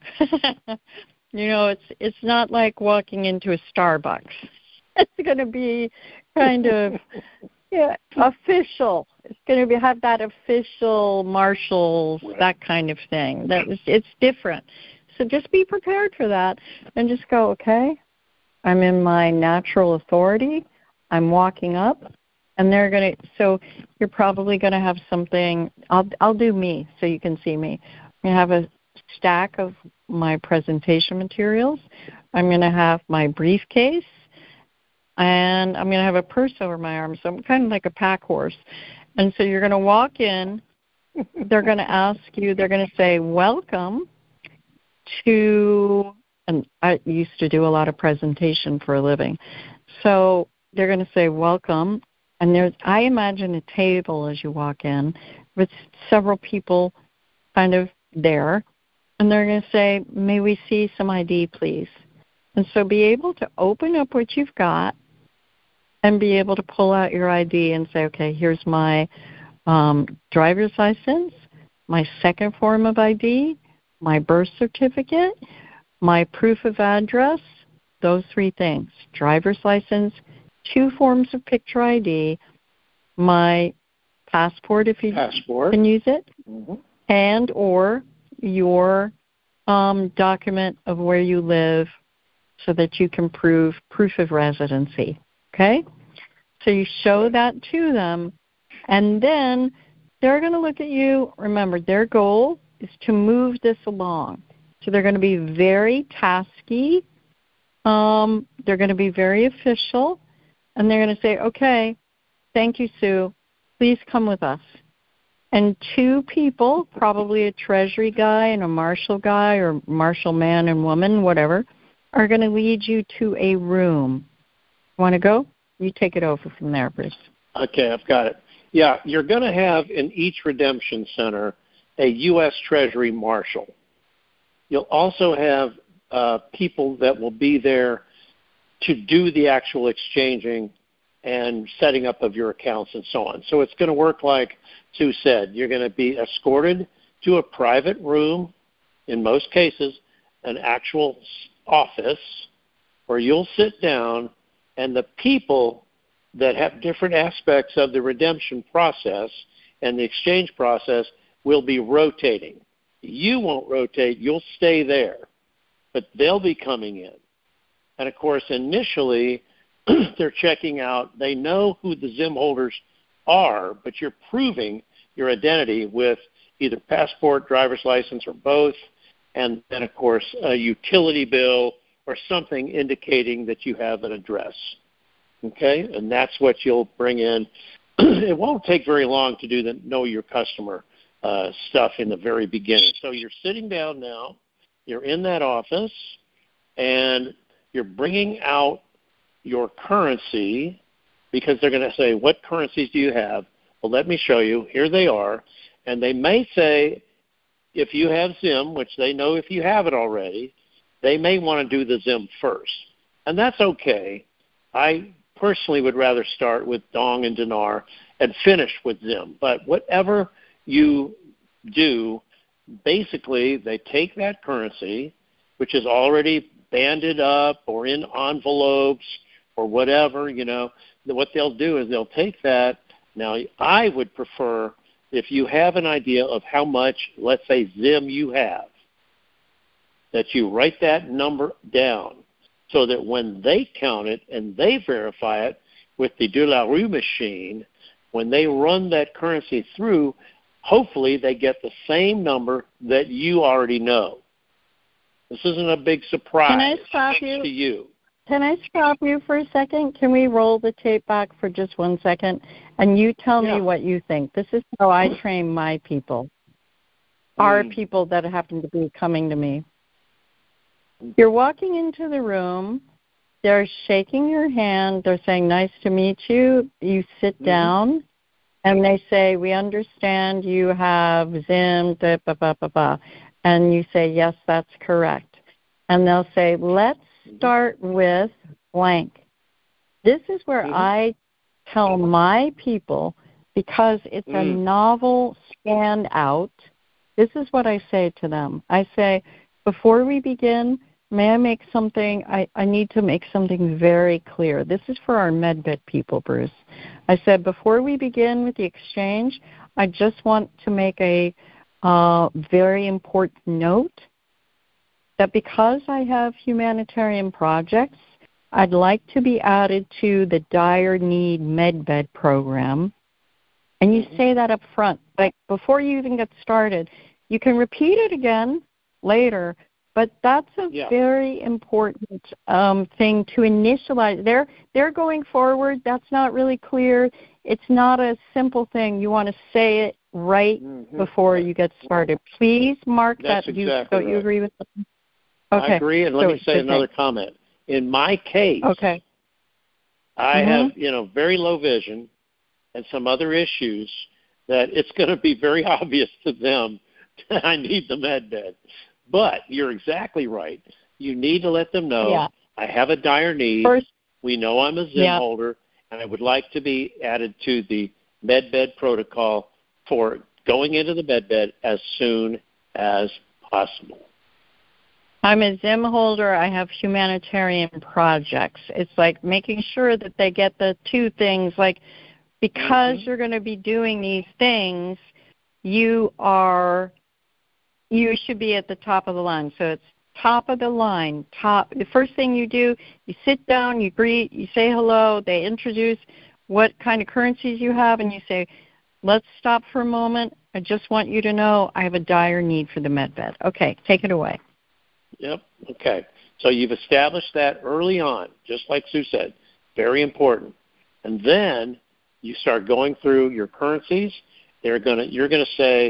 It's not like walking into a Starbucks. It's going to be kind of official. It's going to have that official marshals, that kind of thing. It's different. So just be prepared for that, and just go, okay, I'm in my natural authority. I'm walking up, and so you're probably going to have something. I'll do me so you can see me. I'm going to have a stack of my presentation materials. I'm going to have my briefcase, and I'm going to have a purse over my arm. So I'm kind of like a pack horse. And so you're going to walk in. They're going to ask you, they're going to say, welcome to, and I used to do a lot of presentation for a living. So they're going to say, welcome. And I imagine a table as you walk in with several people kind of there. And they're going to say, may we see some ID, please? And so be able to open up what you've got and be able to pull out your ID and say, okay, here's my driver's license, my second form of ID, my birth certificate, my proof of address, those three things, driver's license, 2 forms of picture ID, my passport if you can use it, and or your document of where you live so that you can prove proof of residency, okay? So you show that to them, and then they're going to look at you. Remember, their goal is to move this along. So they're going to be very tasky. They're going to be very official, and they're going to say, okay, thank you, Sue. Please come with us. And two people, probably a treasury guy and a marshal guy or marshal man and woman, whatever, are going to lead you to a room. Want to go? You take it over from there, Bruce. Okay, I've got it. Yeah, you're going to have in each redemption center a U.S. Treasury marshal. You'll also have people that will be there to do the actual exchanging and setting up of your accounts and so on. So it's going to work like Sue said. You're going to be escorted to a private room, in most cases, an actual office where you'll sit down, and the people that have different aspects of the redemption process and the exchange process will be rotating. You won't rotate. You'll stay there, but they'll be coming in. And, of course, initially, they're checking out. They know who the Zim holders are, but you're proving your identity with either passport, driver's license, or both, and then, of course, a utility bill or something indicating that you have an address. Okay? And that's what you'll bring in. It won't take very long to do the know your customer stuff in the very beginning. So you're sitting down now. You're in that office, and you're bringing out your currency because they're going to say, what currencies do you have? Well, let me show you. Here they are. And they may say, if you have Zim, which they know if you have it already, they may want to do the Zim first. And that's okay. I personally would rather start with Dong and Dinar and finish with Zim. But whatever you do, basically they take that currency, which is already banded up or in envelopes or whatever, what they'll do is they'll take that. Now, I would prefer if you have an idea of how much, let's say, Zim you have, that you write that number down so that when they count it and they verify it with the De La Rue machine, when they run that currency through, hopefully they get the same number that you already know. This isn't a big surprise to you. Can I stop you for a second? Can we roll the tape back for just 1 second? And you tell me what you think. This is how I train my people, our people that happen to be coming to me. You're walking into the room. They're shaking your hand. They're saying, nice to meet you. You sit down, and they say, we understand you have Zim, blah, blah, blah, blah, blah. And you say, yes, that's correct. And they'll say, let's start with blank. This is where I tell my people, because it's a novel standout, this is what I say to them. I say, before we begin, may I make something, I need to make something very clear. This is for our MedBed people, Bruce. I said, before we begin with the exchange, I just want to make a very important note that because I have humanitarian projects, I'd like to be added to the Dire Need MedBed program. And you say that up front, like before you even get started. You can repeat it again later, but that's a very important thing to initialize. They're going forward. That's not really clear. It's not a simple thing. You want to say it right before you get started. Please mark that's that. Exactly Don't you agree with that? Okay. I agree, and let me say another comment. In my case, I have, very low vision and some other issues that it's going to be very obvious to them that I need the med bed. But you're exactly right. You need to let them know I have a dire need. First, we know I'm a Zim holder, and I would like to be added to the med bed protocol for going into the med bed as soon as possible. I'm a Zim holder. I have humanitarian projects. It's like making sure that they get the two things, like because you're going to be doing these things, you should be at the top of the line. So it's top of the line, the first thing you do, you sit down, you greet, you say hello, they introduce what kind of currencies you have, and you say, let's stop for a moment. I just want you to know I have a dire need for the medbed. Okay, take it away. Yep, okay. So you've established that early on, just like Sue said, very important. And then you start going through your currencies. You're going to say,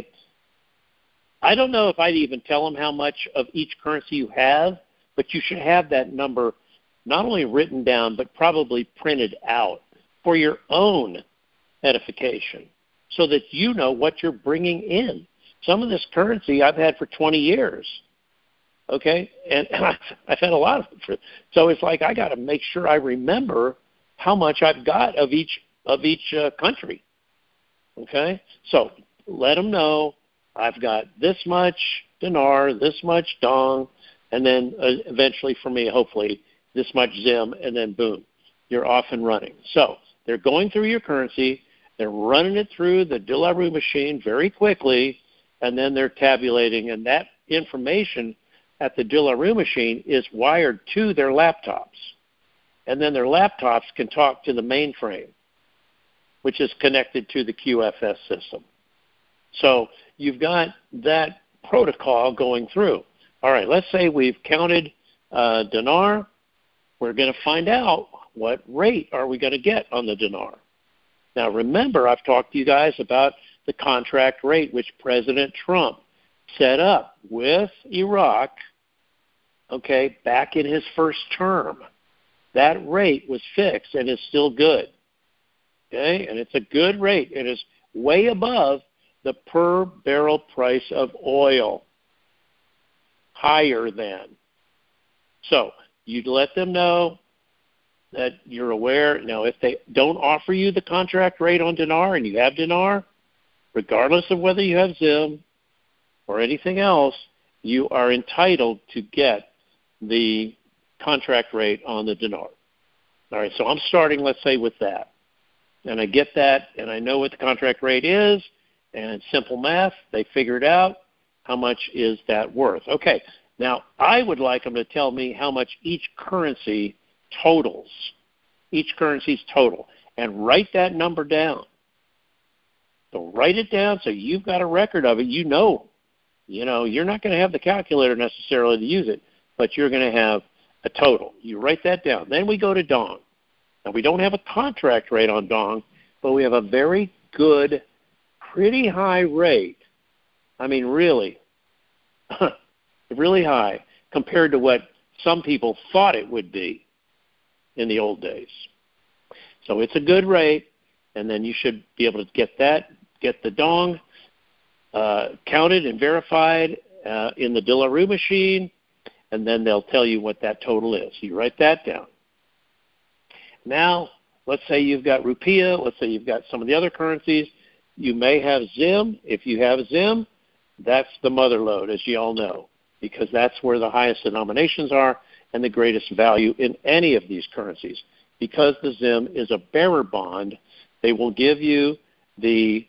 I don't know if I'd even tell them how much of each currency you have, but you should have that number not only written down, but probably printed out for your own edification so that you know what you're bringing in. Some of this currency I've had for 20 years, okay? And I've had a lot of it. So it's like I got to make sure I remember how much I've got of each country, okay? So let them know I've got this much dinar, this much dong, and then eventually for me, hopefully, this much zim, and then boom, you're off and running. So they're going through your currency, they're running it through the De La Rue machine very quickly, and then they're tabulating, and that information at the De La Rue machine is wired to their laptops. And then their laptops can talk to the mainframe, which is connected to the QFS system. So you've got that protocol going through. All right, let's say we've counted dinar. We're going to find out what rate are we going to get on the dinar. Now, remember, I've talked to you guys about the contract rate which President Trump set up with Iraq, okay, back in his first term. That rate was fixed and is still good, okay? And it's a good rate. It is way above the per barrel price of oil, higher than. So you let them know that you're aware. Now, if they don't offer you the contract rate on dinar and you have dinar, regardless of whether you have zim or anything else, you are entitled to get the contract rate on the dinar. All right, so I'm starting, let's say, with that. And I get that, and I know what the contract rate is, and it's simple math. They figured out how much is that worth. Okay, now I would like them to tell me how much each currency totals, each currency's total, and write that number down. So write it down so you've got a record of it. You know, you're not going to have the calculator necessarily to use it, but you're going to have a total. You write that down. Then we go to dong. Now, we don't have a contract rate on dong, but we have a very good, pretty high rate. I mean, really, really high compared to what some people thought it would be in the old days. So it's a good rate, and then you should be able to get the dong counted and verified in the De La Rue machine, and then they'll tell you what that total is. You write that down. Now, let's say you've got rupiah. Let's say you've got some of the other currencies. You may have zim. If you have zim, that's the mother lode, as you all know, because that's where the highest denominations are and the greatest value in any of these currencies. Because the zim is a bearer bond, they will give you the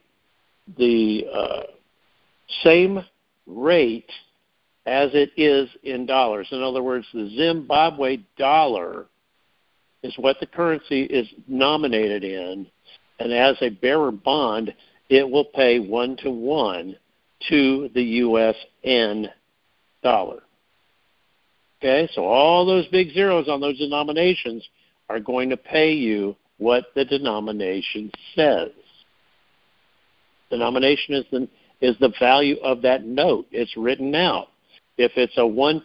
same rate as it is in dollars. In other words, the Zimbabwe dollar is what the currency is nominated in, and as a bearer bond, it will pay 1-to-1 to the USN dollar. Okay, so all those big zeros on those denominations are going to pay you what the denomination says. Denomination is the value of that note. It's written out. If it's a $10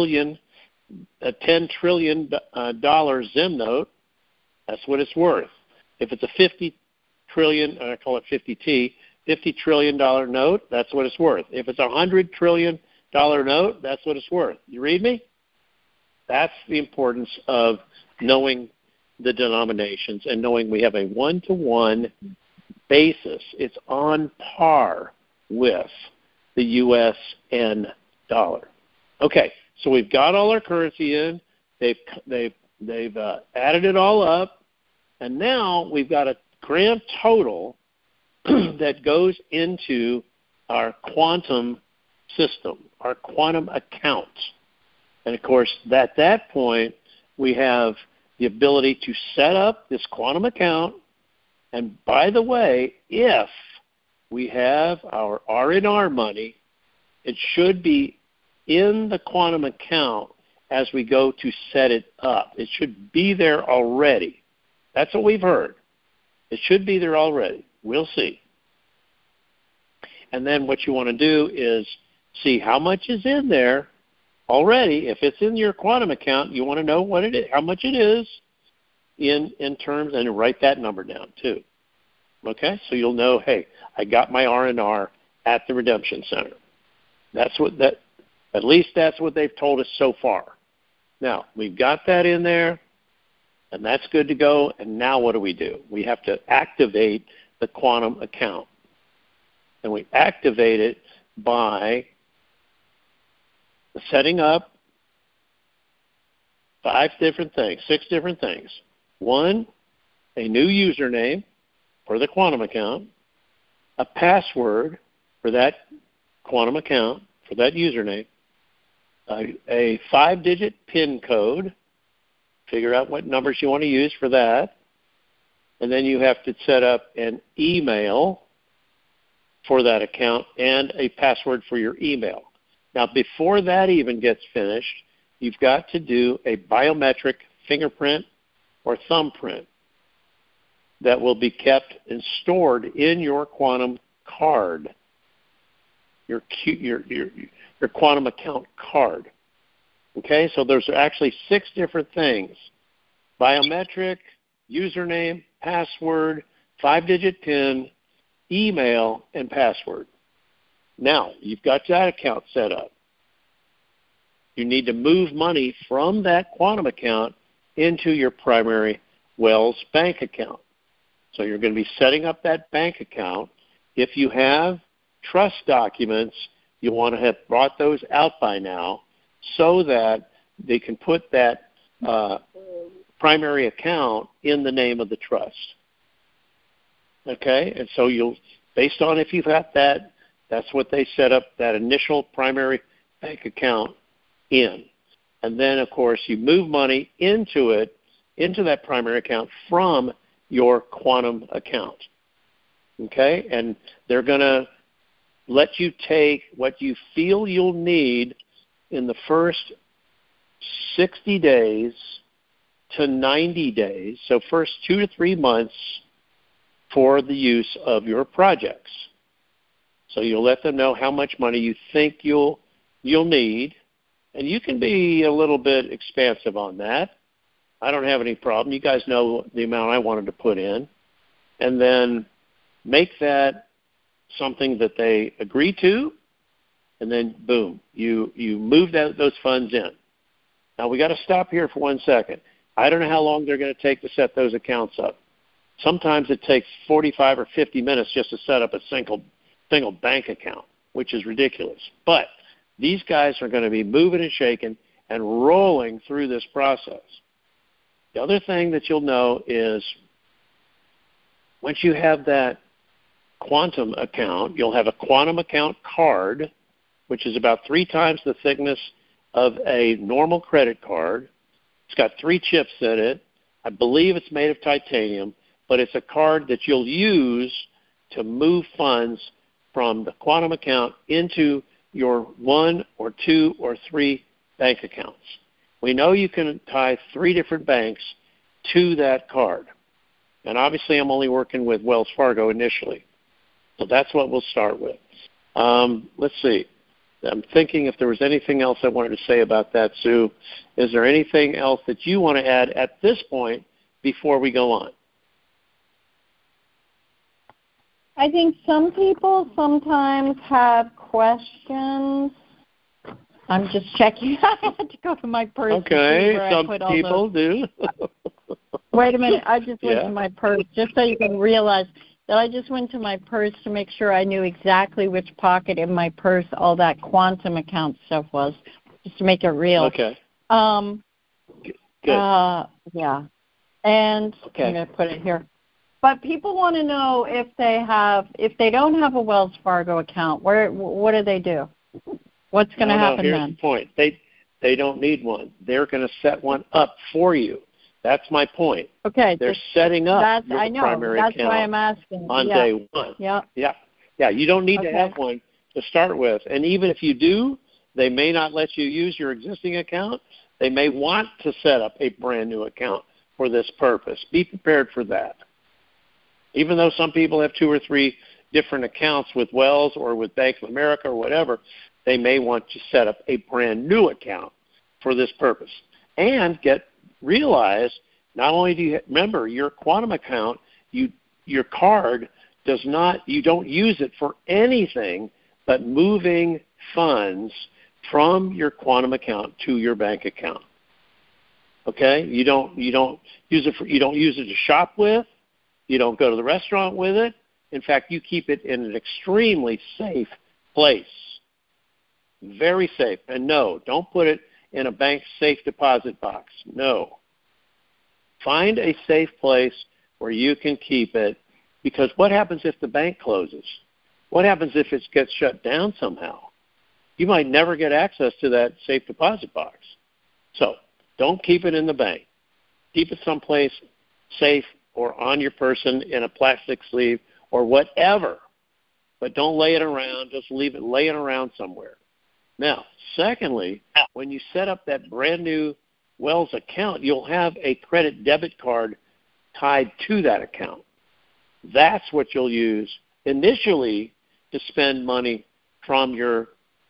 trillion Zim note, that's what it's worth. If it's a 50 trillion, I call it 50T, $50 trillion note, that's what it's worth. If it's a $100 trillion note, that's what it's worth. You read me? That's the importance of knowing the denominations and knowing we have a 1-to-1 basis. It's on par with the USN dollar. Okay, so we've got all our currency in. They've added it all up, and now we've got a grand total that goes into our quantum system, our quantum account. And, of course, at that point, we have the ability to set up this quantum account. And, by the way, if we have our R&R money, it should be in the quantum account as we go to set it up. It should be there already. That's what we've heard. It should be there already. We'll see. And then what you want to do is see how much is in there already. If it's in your quantum account, you want to know what it is, how much it is in terms, and write that number down too. Okay? So you'll know, hey, I got my R&R at the Redemption Center. At least that's what they've told us so far. Now, we've got that in there, and that's good to go. And now what do? We have to activate the quantum account. And we activate it by setting up 6 different things. 1, a new username for the quantum account, a password for that quantum account, for that username, a 5-digit PIN code, figure out what numbers you want to use for that, and then you have to set up an email for that account and a password for your email. Now, before that even gets finished, you've got to do a biometric fingerprint or thumbprint that will be kept and stored in your quantum card, your quantum account card. Okay, so there's actually 6 different things: biometric, username, password, 5-digit PIN, email, and password. Now, you've got that account set up. You need to move money from that quantum account into your primary Wells bank account. So you're going to be setting up that bank account. If you have trust documents, you want to have brought those out by now so that they can put that primary account in the name of the trust. Okay? And so you'll, based on if you've got that, that's what they set up that initial primary bank account in. And then, of course, you move money into it, into that primary account from your quantum account. Okay? And they're going to let you take what you feel you'll need in the first 60 days to 90 days, so first 2 to 3 months for the use of your projects. So you'll let them know how much money you think you'll need, and you can be a little bit expansive on that. I don't have any problem. You guys know the amount I wanted to put in. And then make that something that they agree to, and then, boom, you move those funds in. Now, we got to stop here for 1 second. I don't know how long they're going to take to set those accounts up. Sometimes it takes 45 or 50 minutes just to set up a single bank account, which is ridiculous. But these guys are going to be moving and shaking and rolling through this process. The other thing that you'll know is once you have that quantum account, you'll have a quantum account card, which is about 3 times the thickness of a normal credit card. It's got 3 chips in it. I believe it's made of titanium, but it's a card that you'll use to move funds from the quantum account into your 1 or 2 or 3 bank accounts. We know you can tie 3 different banks to that card. And obviously I'm only working with Wells Fargo initially. So that's what we'll start with. Let's see. I'm thinking if there was anything else I wanted to say about that, Sue. Is there anything else that you want to add at this point before we go on? I think some people sometimes have questions. I'm just checking. I had to go to my purse. Okay, some people do. Wait a minute. I just went to my purse, just so you can realize that I just went to my purse to make sure I knew exactly which pocket in my purse all that quantum account stuff was, just to make it real. Okay. Good. Yeah. And okay. I'm going to put it here. But people want to know if they don't have a Wells Fargo account, what do they do? What's going to happen here's then? The point. They don't need one. They're going to set one up for you. That's my point. Okay. They're setting up your primary account. That's why I'm asking. On day one. Yeah. Yeah. You don't need to have one to start with. And even if you do, they may not let you use your existing account. They may want to set up a brand new account for this purpose. Be prepared for that. Even though some people have 2 or 3 different accounts with Wells or with Bank of America or whatever, they may want to set up a brand new account for this purpose. And realize, not only do you remember your Quantum account, your card you don't use it for anything but moving funds from your Quantum account to your bank account. Okay? You don't use it to shop with. You don't go to the restaurant with it. In fact, you keep it in an extremely safe place. Very safe. And no, don't put it in a bank safe deposit box. No. Find a safe place where you can keep it, because what happens if the bank closes? What happens if it gets shut down somehow? You might never get access to that safe deposit box. So don't keep it in the bank. Keep it someplace safe or on your person in a plastic sleeve or whatever. But don't lay it around. Just leave it laying around somewhere. Now, secondly, when you set up that brand new Wells account, you'll have a credit debit card tied to that account. That's what you'll use initially to spend money from your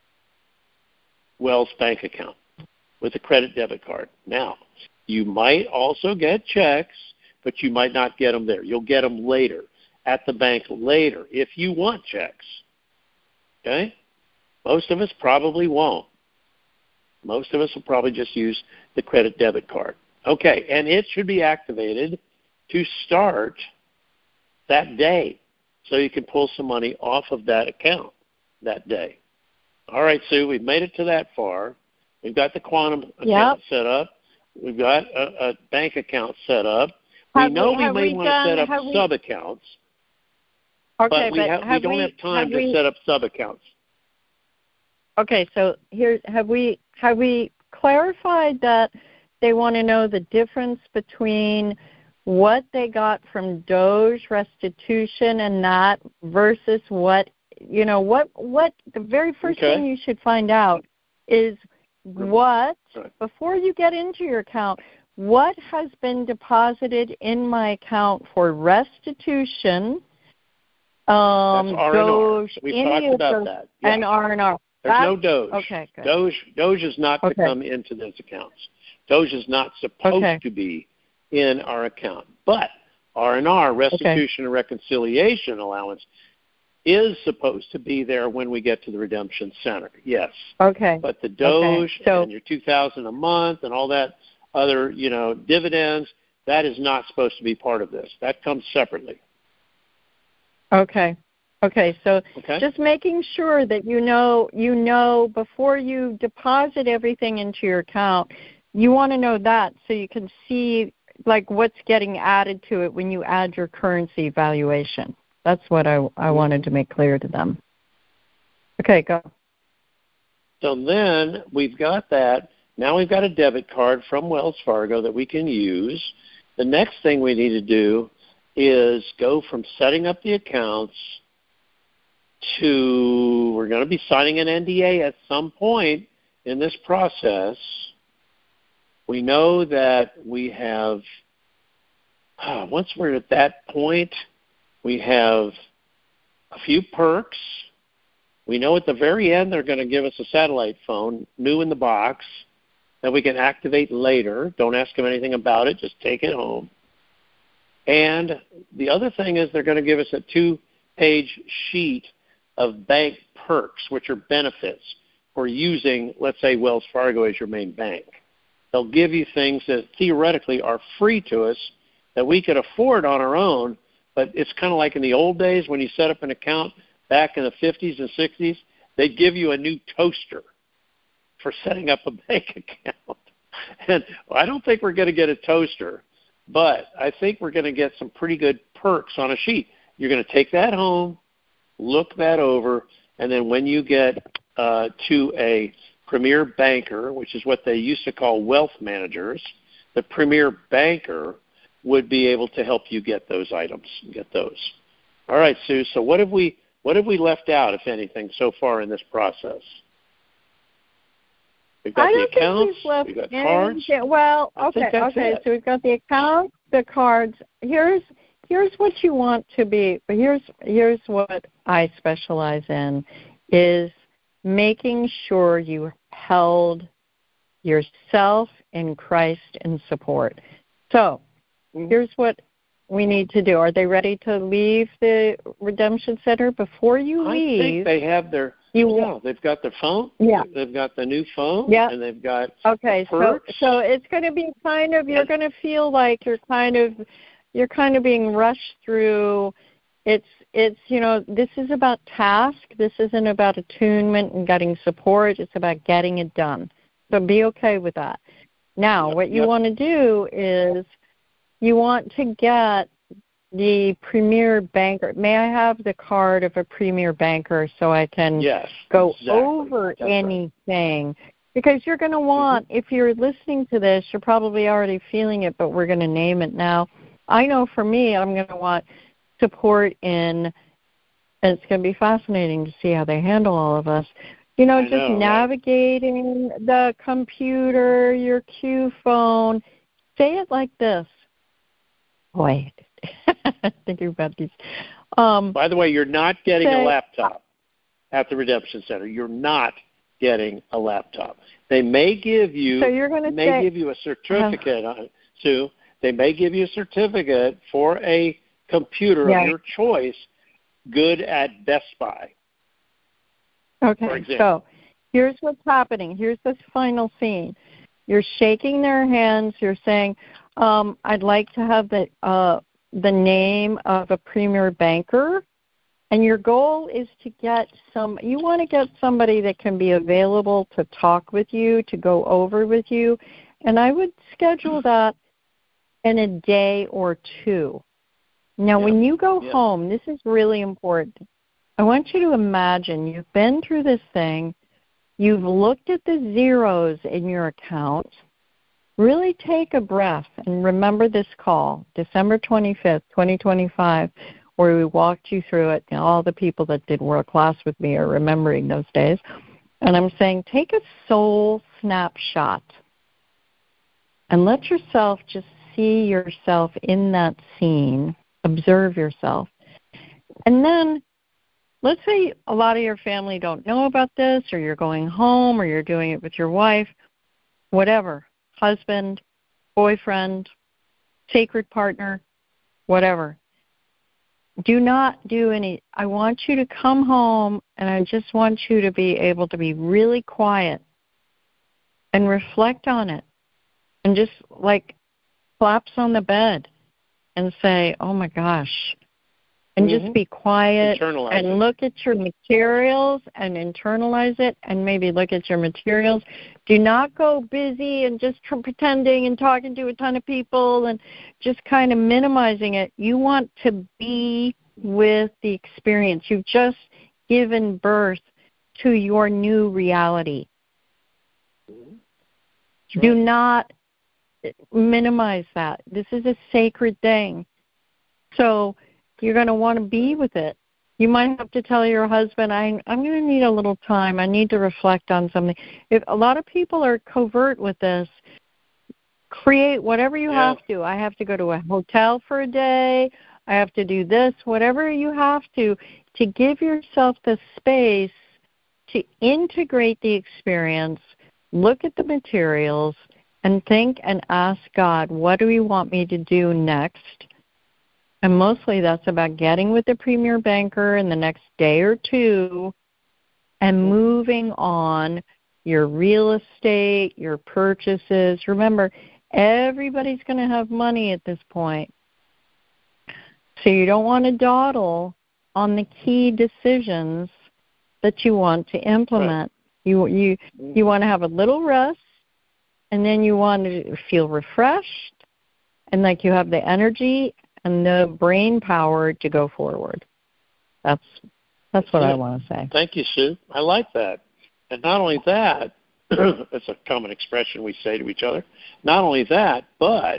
Wells bank account with a credit debit card. Now, you might also get checks, but you might not get them there. You'll get them later, at the bank later, if you want checks. Okay? Most of us probably won't. Most of us will probably just use the credit debit card. Okay, and it should be activated to start that day so you can pull some money off of that account that day. All right, Sue, we've made it to that far. We've got the Quantum account set up. We've got a bank account set up. We may want to set up sub-accounts. Okay, but we don't have time to set up sub-accounts. Okay, so have we clarified that they want to know the difference between what they got from Doge restitution and that versus what the very first thing you should find out is before you get into your account, what has been deposited in my account for restitution, Doge, We've talked about that. Yeah. And R&R. There's no Doge. Okay, good. Doge is not to come into those accounts. Doge is not supposed to be in our account. But R&R, restitution and reconciliation allowance, is supposed to be there when we get to the redemption center. Yes. Okay. But the Doge and your $2,000 a month and all that other, dividends, that is not supposed to be part of this. That comes separately. Okay. So just making sure that you know before you deposit everything into your account, you want to know that so you can see like what's getting added to it when you add your currency valuation. That's what I wanted to make clear to them. Okay, go. So then we've got that. Now we've got a debit card from Wells Fargo that we can use. The next thing we need to do is go from setting up the accounts to, we're going to be signing an NDA at some point in this process. We know that we have, once we're at that point, we have a few perks. We know at the very end they're going to give us a satellite phone, new in the box, that we can activate later. Don't ask them anything about it. Just take it home. And the other thing is they're going to give us a 2-page sheet of bank perks, which are benefits for using, let's say, Wells Fargo as your main bank. They'll give you things that theoretically are free to us that we could afford on our own, but it's kind of like in the old days when you set up an account back in the 50s and 60s, they'd give you a new toaster for setting up a bank account. And I don't think we're going to get a toaster, but I think we're going to get some pretty good perks on a sheet. You're going to take that home, look that over, and then when you get to a premier banker, which is what they used to call wealth managers, the premier banker would be able to help you get those items, get those. All right, Sue, so what have we left out, if anything, so far in this process? We've got the accounts, we've got cards. Well, okay, so we've got the accounts, the cards. Here's what you want to be. Here's what I specialize in, is making sure you held yourself in Christ in support. So here's what we need to do. Are they ready to leave the Redemption Center? Before you leave, I think they have their. They've got their phone. Yeah, they've got the new phone. Yeah, and they've got. Okay, so it's going to be kind of, you're going to feel like you're kind of being rushed through. It's this is about task. This isn't about attunement and getting support. It's about getting it done. So be okay with that. Now, what you want to do is you want to get the premier banker. May I have the card of a premier banker so I can go over anything? Right. Because you're going to want, if you're listening to this, you're probably already feeling it, but we're going to name it now. I know for me, I'm going to want support in, and it's going to be fascinating to see how they handle all of us. Navigating the computer, your Q phone. Say it like this. Boy, thinking about these. By the way, you're not getting a laptop at the Redemption Center. You're not getting a laptop. They may give you. So you're going to give you a certificate, Sue. They may give you a certificate for a computer of your choice, good at Best Buy. Okay, so here's what's happening. Here's this final scene. You're shaking their hands. You're saying, I'd like to have the name of a premier banker. And your goal is to get you want to get somebody that can be available to talk with you, to go over with you. And I would schedule that in a day or two. Now, when you go home, this is really important. I want you to imagine you've been through this thing. You've looked at the zeros in your account. Really take a breath and remember this call, December 25th, 2025, where we walked you through it. All the people that did World Class with me are remembering those days. And I'm saying take a soul snapshot and let yourself just see yourself in that scene, observe yourself. And then let's say a lot of your family don't know about this, or you're going home, or you're doing it with your wife, whatever, husband, boyfriend, sacred partner, whatever. Do not do any. I want you to come home, and I just want you to be able to be really quiet and reflect on it, and just like collapse on the bed and say, oh my gosh, and just be quiet and look at your materials and internalize it, and maybe look at your materials. Do not go busy and just pretending and talking to a ton of people and just kind of minimizing it. You want to be with the experience. You've just given birth to your new reality. Do not minimize that. This is a sacred thing. So you're going to want to be with it. You might have to tell your husband, I'm going to need a little time. I need to reflect on something. If a lot of people are covert with this, create whatever you have to. I have to go to a hotel for a day. I have to do this, whatever you have to give yourself the space to integrate the experience, look at the materials, and think and ask God, what do you want me to do next? And mostly that's about getting with the premier banker in the next day or two and moving on your real estate, your purchases. Remember, everybody's going to have money at this point. So you don't want to dawdle on the key decisions that you want to implement. Right. You want to have a little rest, and then you want to feel refreshed and like you have the energy and the brain power to go forward. That's what I want to say. Thank you, Sue. I like that. And not only that, it's a common expression we say to each other. Not only that, but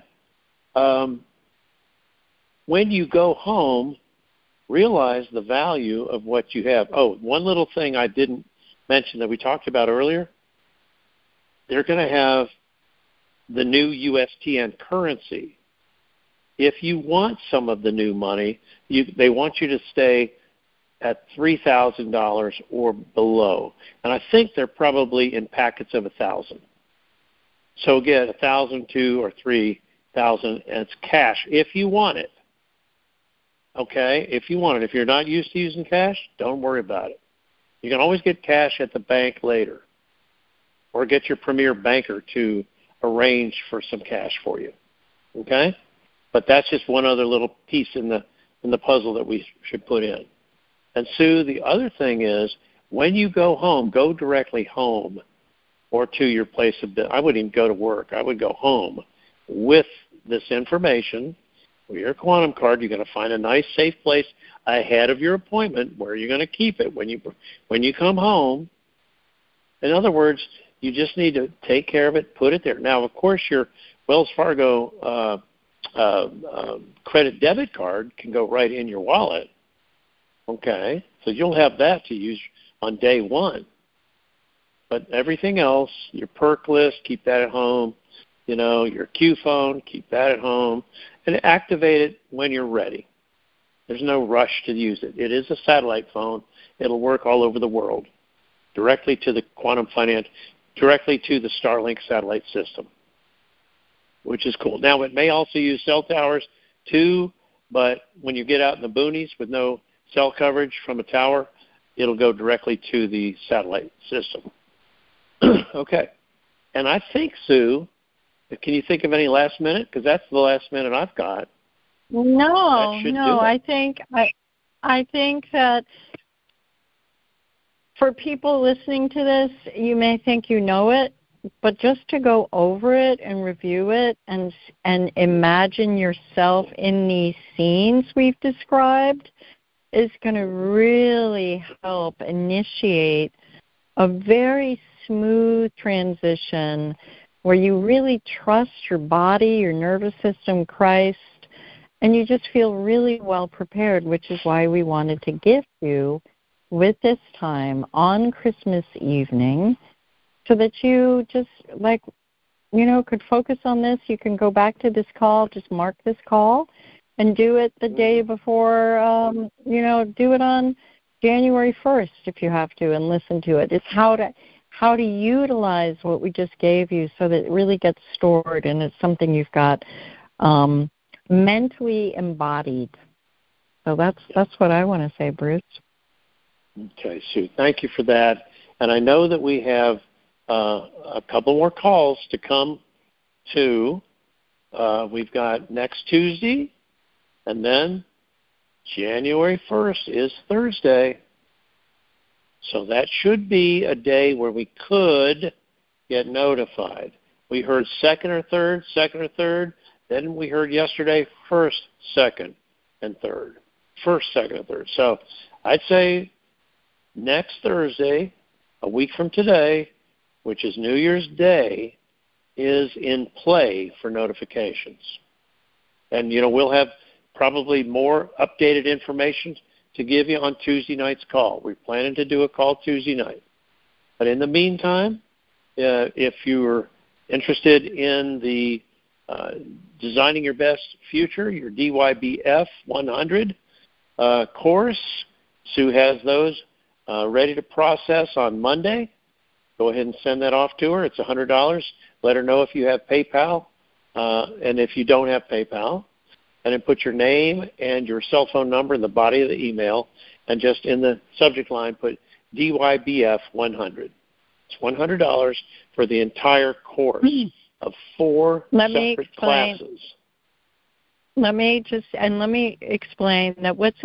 when you go home, realize the value of what you have. Oh, one little thing I didn't mention that we talked about earlier. They're going to have the new USTN currency. If you want some of the new money, they want you to stay at $3,000 or below. And I think they're probably in packets of 1,000. So get 1,000, 2,000, or 3,000, and it's cash if you want it. Okay? If you want it. If you're not used to using cash, don't worry about it. You can always get cash at the bank later, or get your premier banker to arrange for some cash for you. Okay? But that's just one other little piece in the puzzle that we should put in. And Sue, the other thing is, when you go home, go directly home or to your place of business. I wouldn't even go to work. I would go home with this information. With your quantum card, you're going to find a nice, safe place ahead of your appointment where you're going to keep it when you come home. In other words, you just need to take care of it, put it there. Now, of course, your Wells Fargo credit debit card can go right in your wallet. Okay, so you'll have that to use on day one. But everything else, your perk list, keep that at home. You know, your Q phone, keep that at home. And activate it when you're ready. There's no rush to use it. It is a satellite phone. It'll work all over the world, directly to the Quantum Finance, directly to the Starlink satellite system, which is cool. Now, it may also use cell towers too, but when you get out in the boonies with no cell coverage from a tower, it'll go directly to the satellite system. Okay. And I think, Sue, can you think of any last minute? Because that's the last minute I've got. No. I think that for people listening to this, you may think you know it, but just to go over it and review it and imagine yourself in these scenes we've described is going to really help initiate a very smooth transition where you really trust your body, your nervous system, Christ, and you just feel really well prepared, which is why we wanted to gift you with this time on Christmas evening so that you just, could focus on this. You can go back to this call, just mark this call, and do it the day before, do it on January 1st if you have to, and listen to it. It's how to utilize what we just gave you so that it really gets stored and it's something you've got mentally embodied. So that's what I want to say, Bruce. Okay, Sue, thank you for that. And I know that we have a couple more calls to come to. We've got next Tuesday, and then January 1st is Thursday. So that should be a day where we could get notified. We heard second or third. Then we heard yesterday first, second, and third. First, second, and third. So I'd say next Thursday, a week from today, which is New Year's Day, is in play for notifications. And, we'll have probably more updated information to give you on Tuesday night's call. We're planning to do a call Tuesday night. But in the meantime, if you're interested in the Designing Your Best Future, your DYBF 100 course, Sue has those ready to process on Monday. Go ahead and send that off to her. It's $100. Let her know if you have PayPal and if you don't have PayPal. And then put your name and your cell phone number in the body of the email, and just in the subject line put DYBF 100. It's $100 for the entire course of 4 separate classes. Let me explain that what's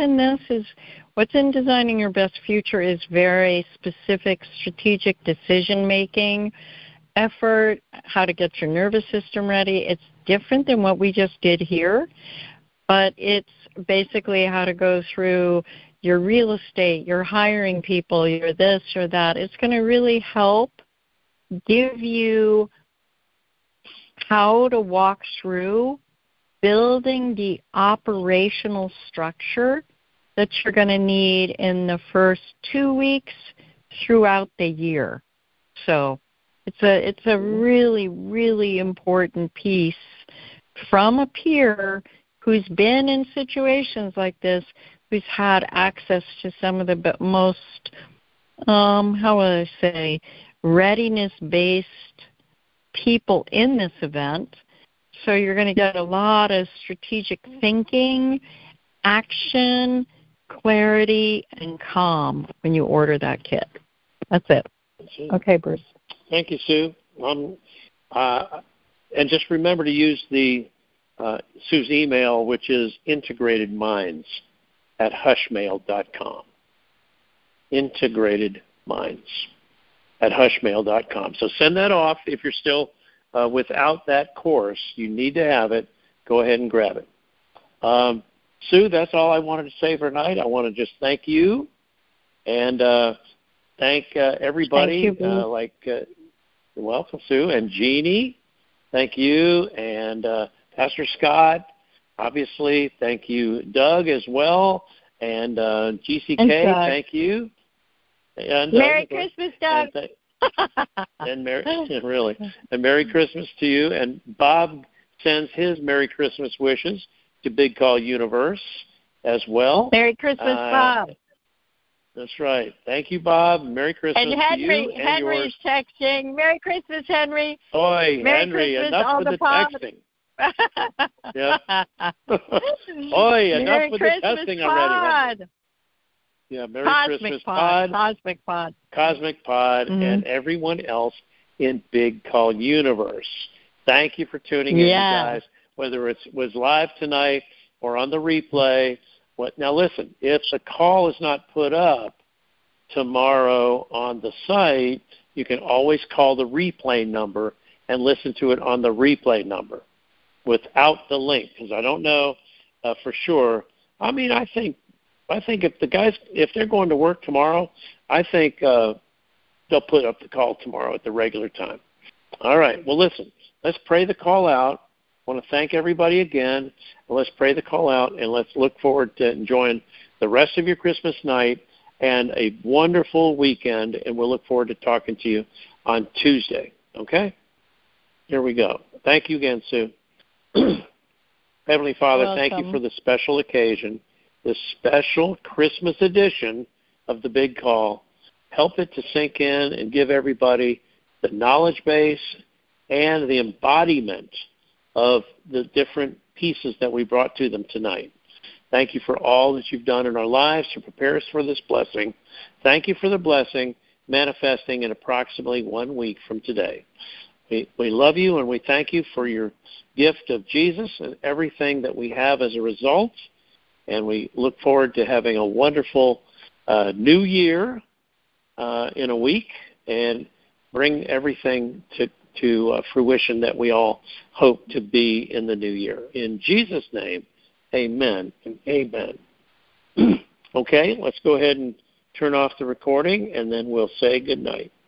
in Designing Your Best Future is very specific strategic decision-making effort, how to get your nervous system ready. It's different than what we just did here. but it's basically how to go through your real estate, your hiring people, your this or that. It's going to really help give you how to walk through building the operational structure that you're going to need in the first 2 weeks throughout the year. So it's a really, really important piece from a peer who's been in situations like this, who's had access to some of the most, how would I say, readiness-based people in this event. So you're going to get a lot of strategic thinking, action, clarity, and calm when you order that kit. That's it. Okay, Bruce. Thank you, Sue. And just remember to use Sue's email, which is integratedminds@hushmail.com. integratedminds@hushmail.com. So send that off. If you're still without that course, you need to have it. Go ahead and grab it. Sue, that's all I wanted to say for tonight. I want to just thank you and thank everybody. Thank you, you're welcome, Sue. And Jeannie, thank you. And Pastor Scott, obviously, thank you. Doug as well. And GCK, thank you. And, Merry Christmas, Doug. And Merry Christmas to you. And Bob sends his Merry Christmas wishes to Big Call Universe as well. Merry Christmas, Bob. That's right. Thank you, Bob. Merry Christmas to you. And Henry's texting. Merry Christmas, Henry. Oi, Merry Henry, Christmas, enough with the texting. Yep. Oi, enough with the testing already. Yeah, Merry Christmas Pod. Cosmic Pod, and everyone else in Big Call Universe. Thank you for tuning in, you guys, whether it was live tonight or on the replay. Now, listen, if the call is not put up tomorrow on the site, you can always call the replay number and listen to it on the replay number without the link, because I don't know for sure. I mean, I think if the guys, if they're going to work tomorrow, I think they'll put up the call tomorrow at the regular time. All right. Well, listen, let's pray the call out. I want to thank everybody again, and let's pray the call out, and let's look forward to enjoying the rest of your Christmas night and a wonderful weekend, and we'll look forward to talking to you on Tuesday. Okay? Here we go. Thank you again, Sue. Heavenly Father, thank you for the special occasion, this special Christmas edition of the Big Call. Help it to sink in and give everybody the knowledge base and the embodiment of the different pieces that we brought to them tonight. Thank you for all that you've done in our lives to prepare us for this blessing. Thank you for the blessing manifesting in approximately 1 week from today. We love you, and we thank you for your gift of Jesus and everything that we have as a result. And we look forward to having a wonderful new year in a week and bring everything to fruition that we all hope to be in the new year. In Jesus' name, amen and amen. Okay, let's go ahead and turn off the recording, and then we'll say good night.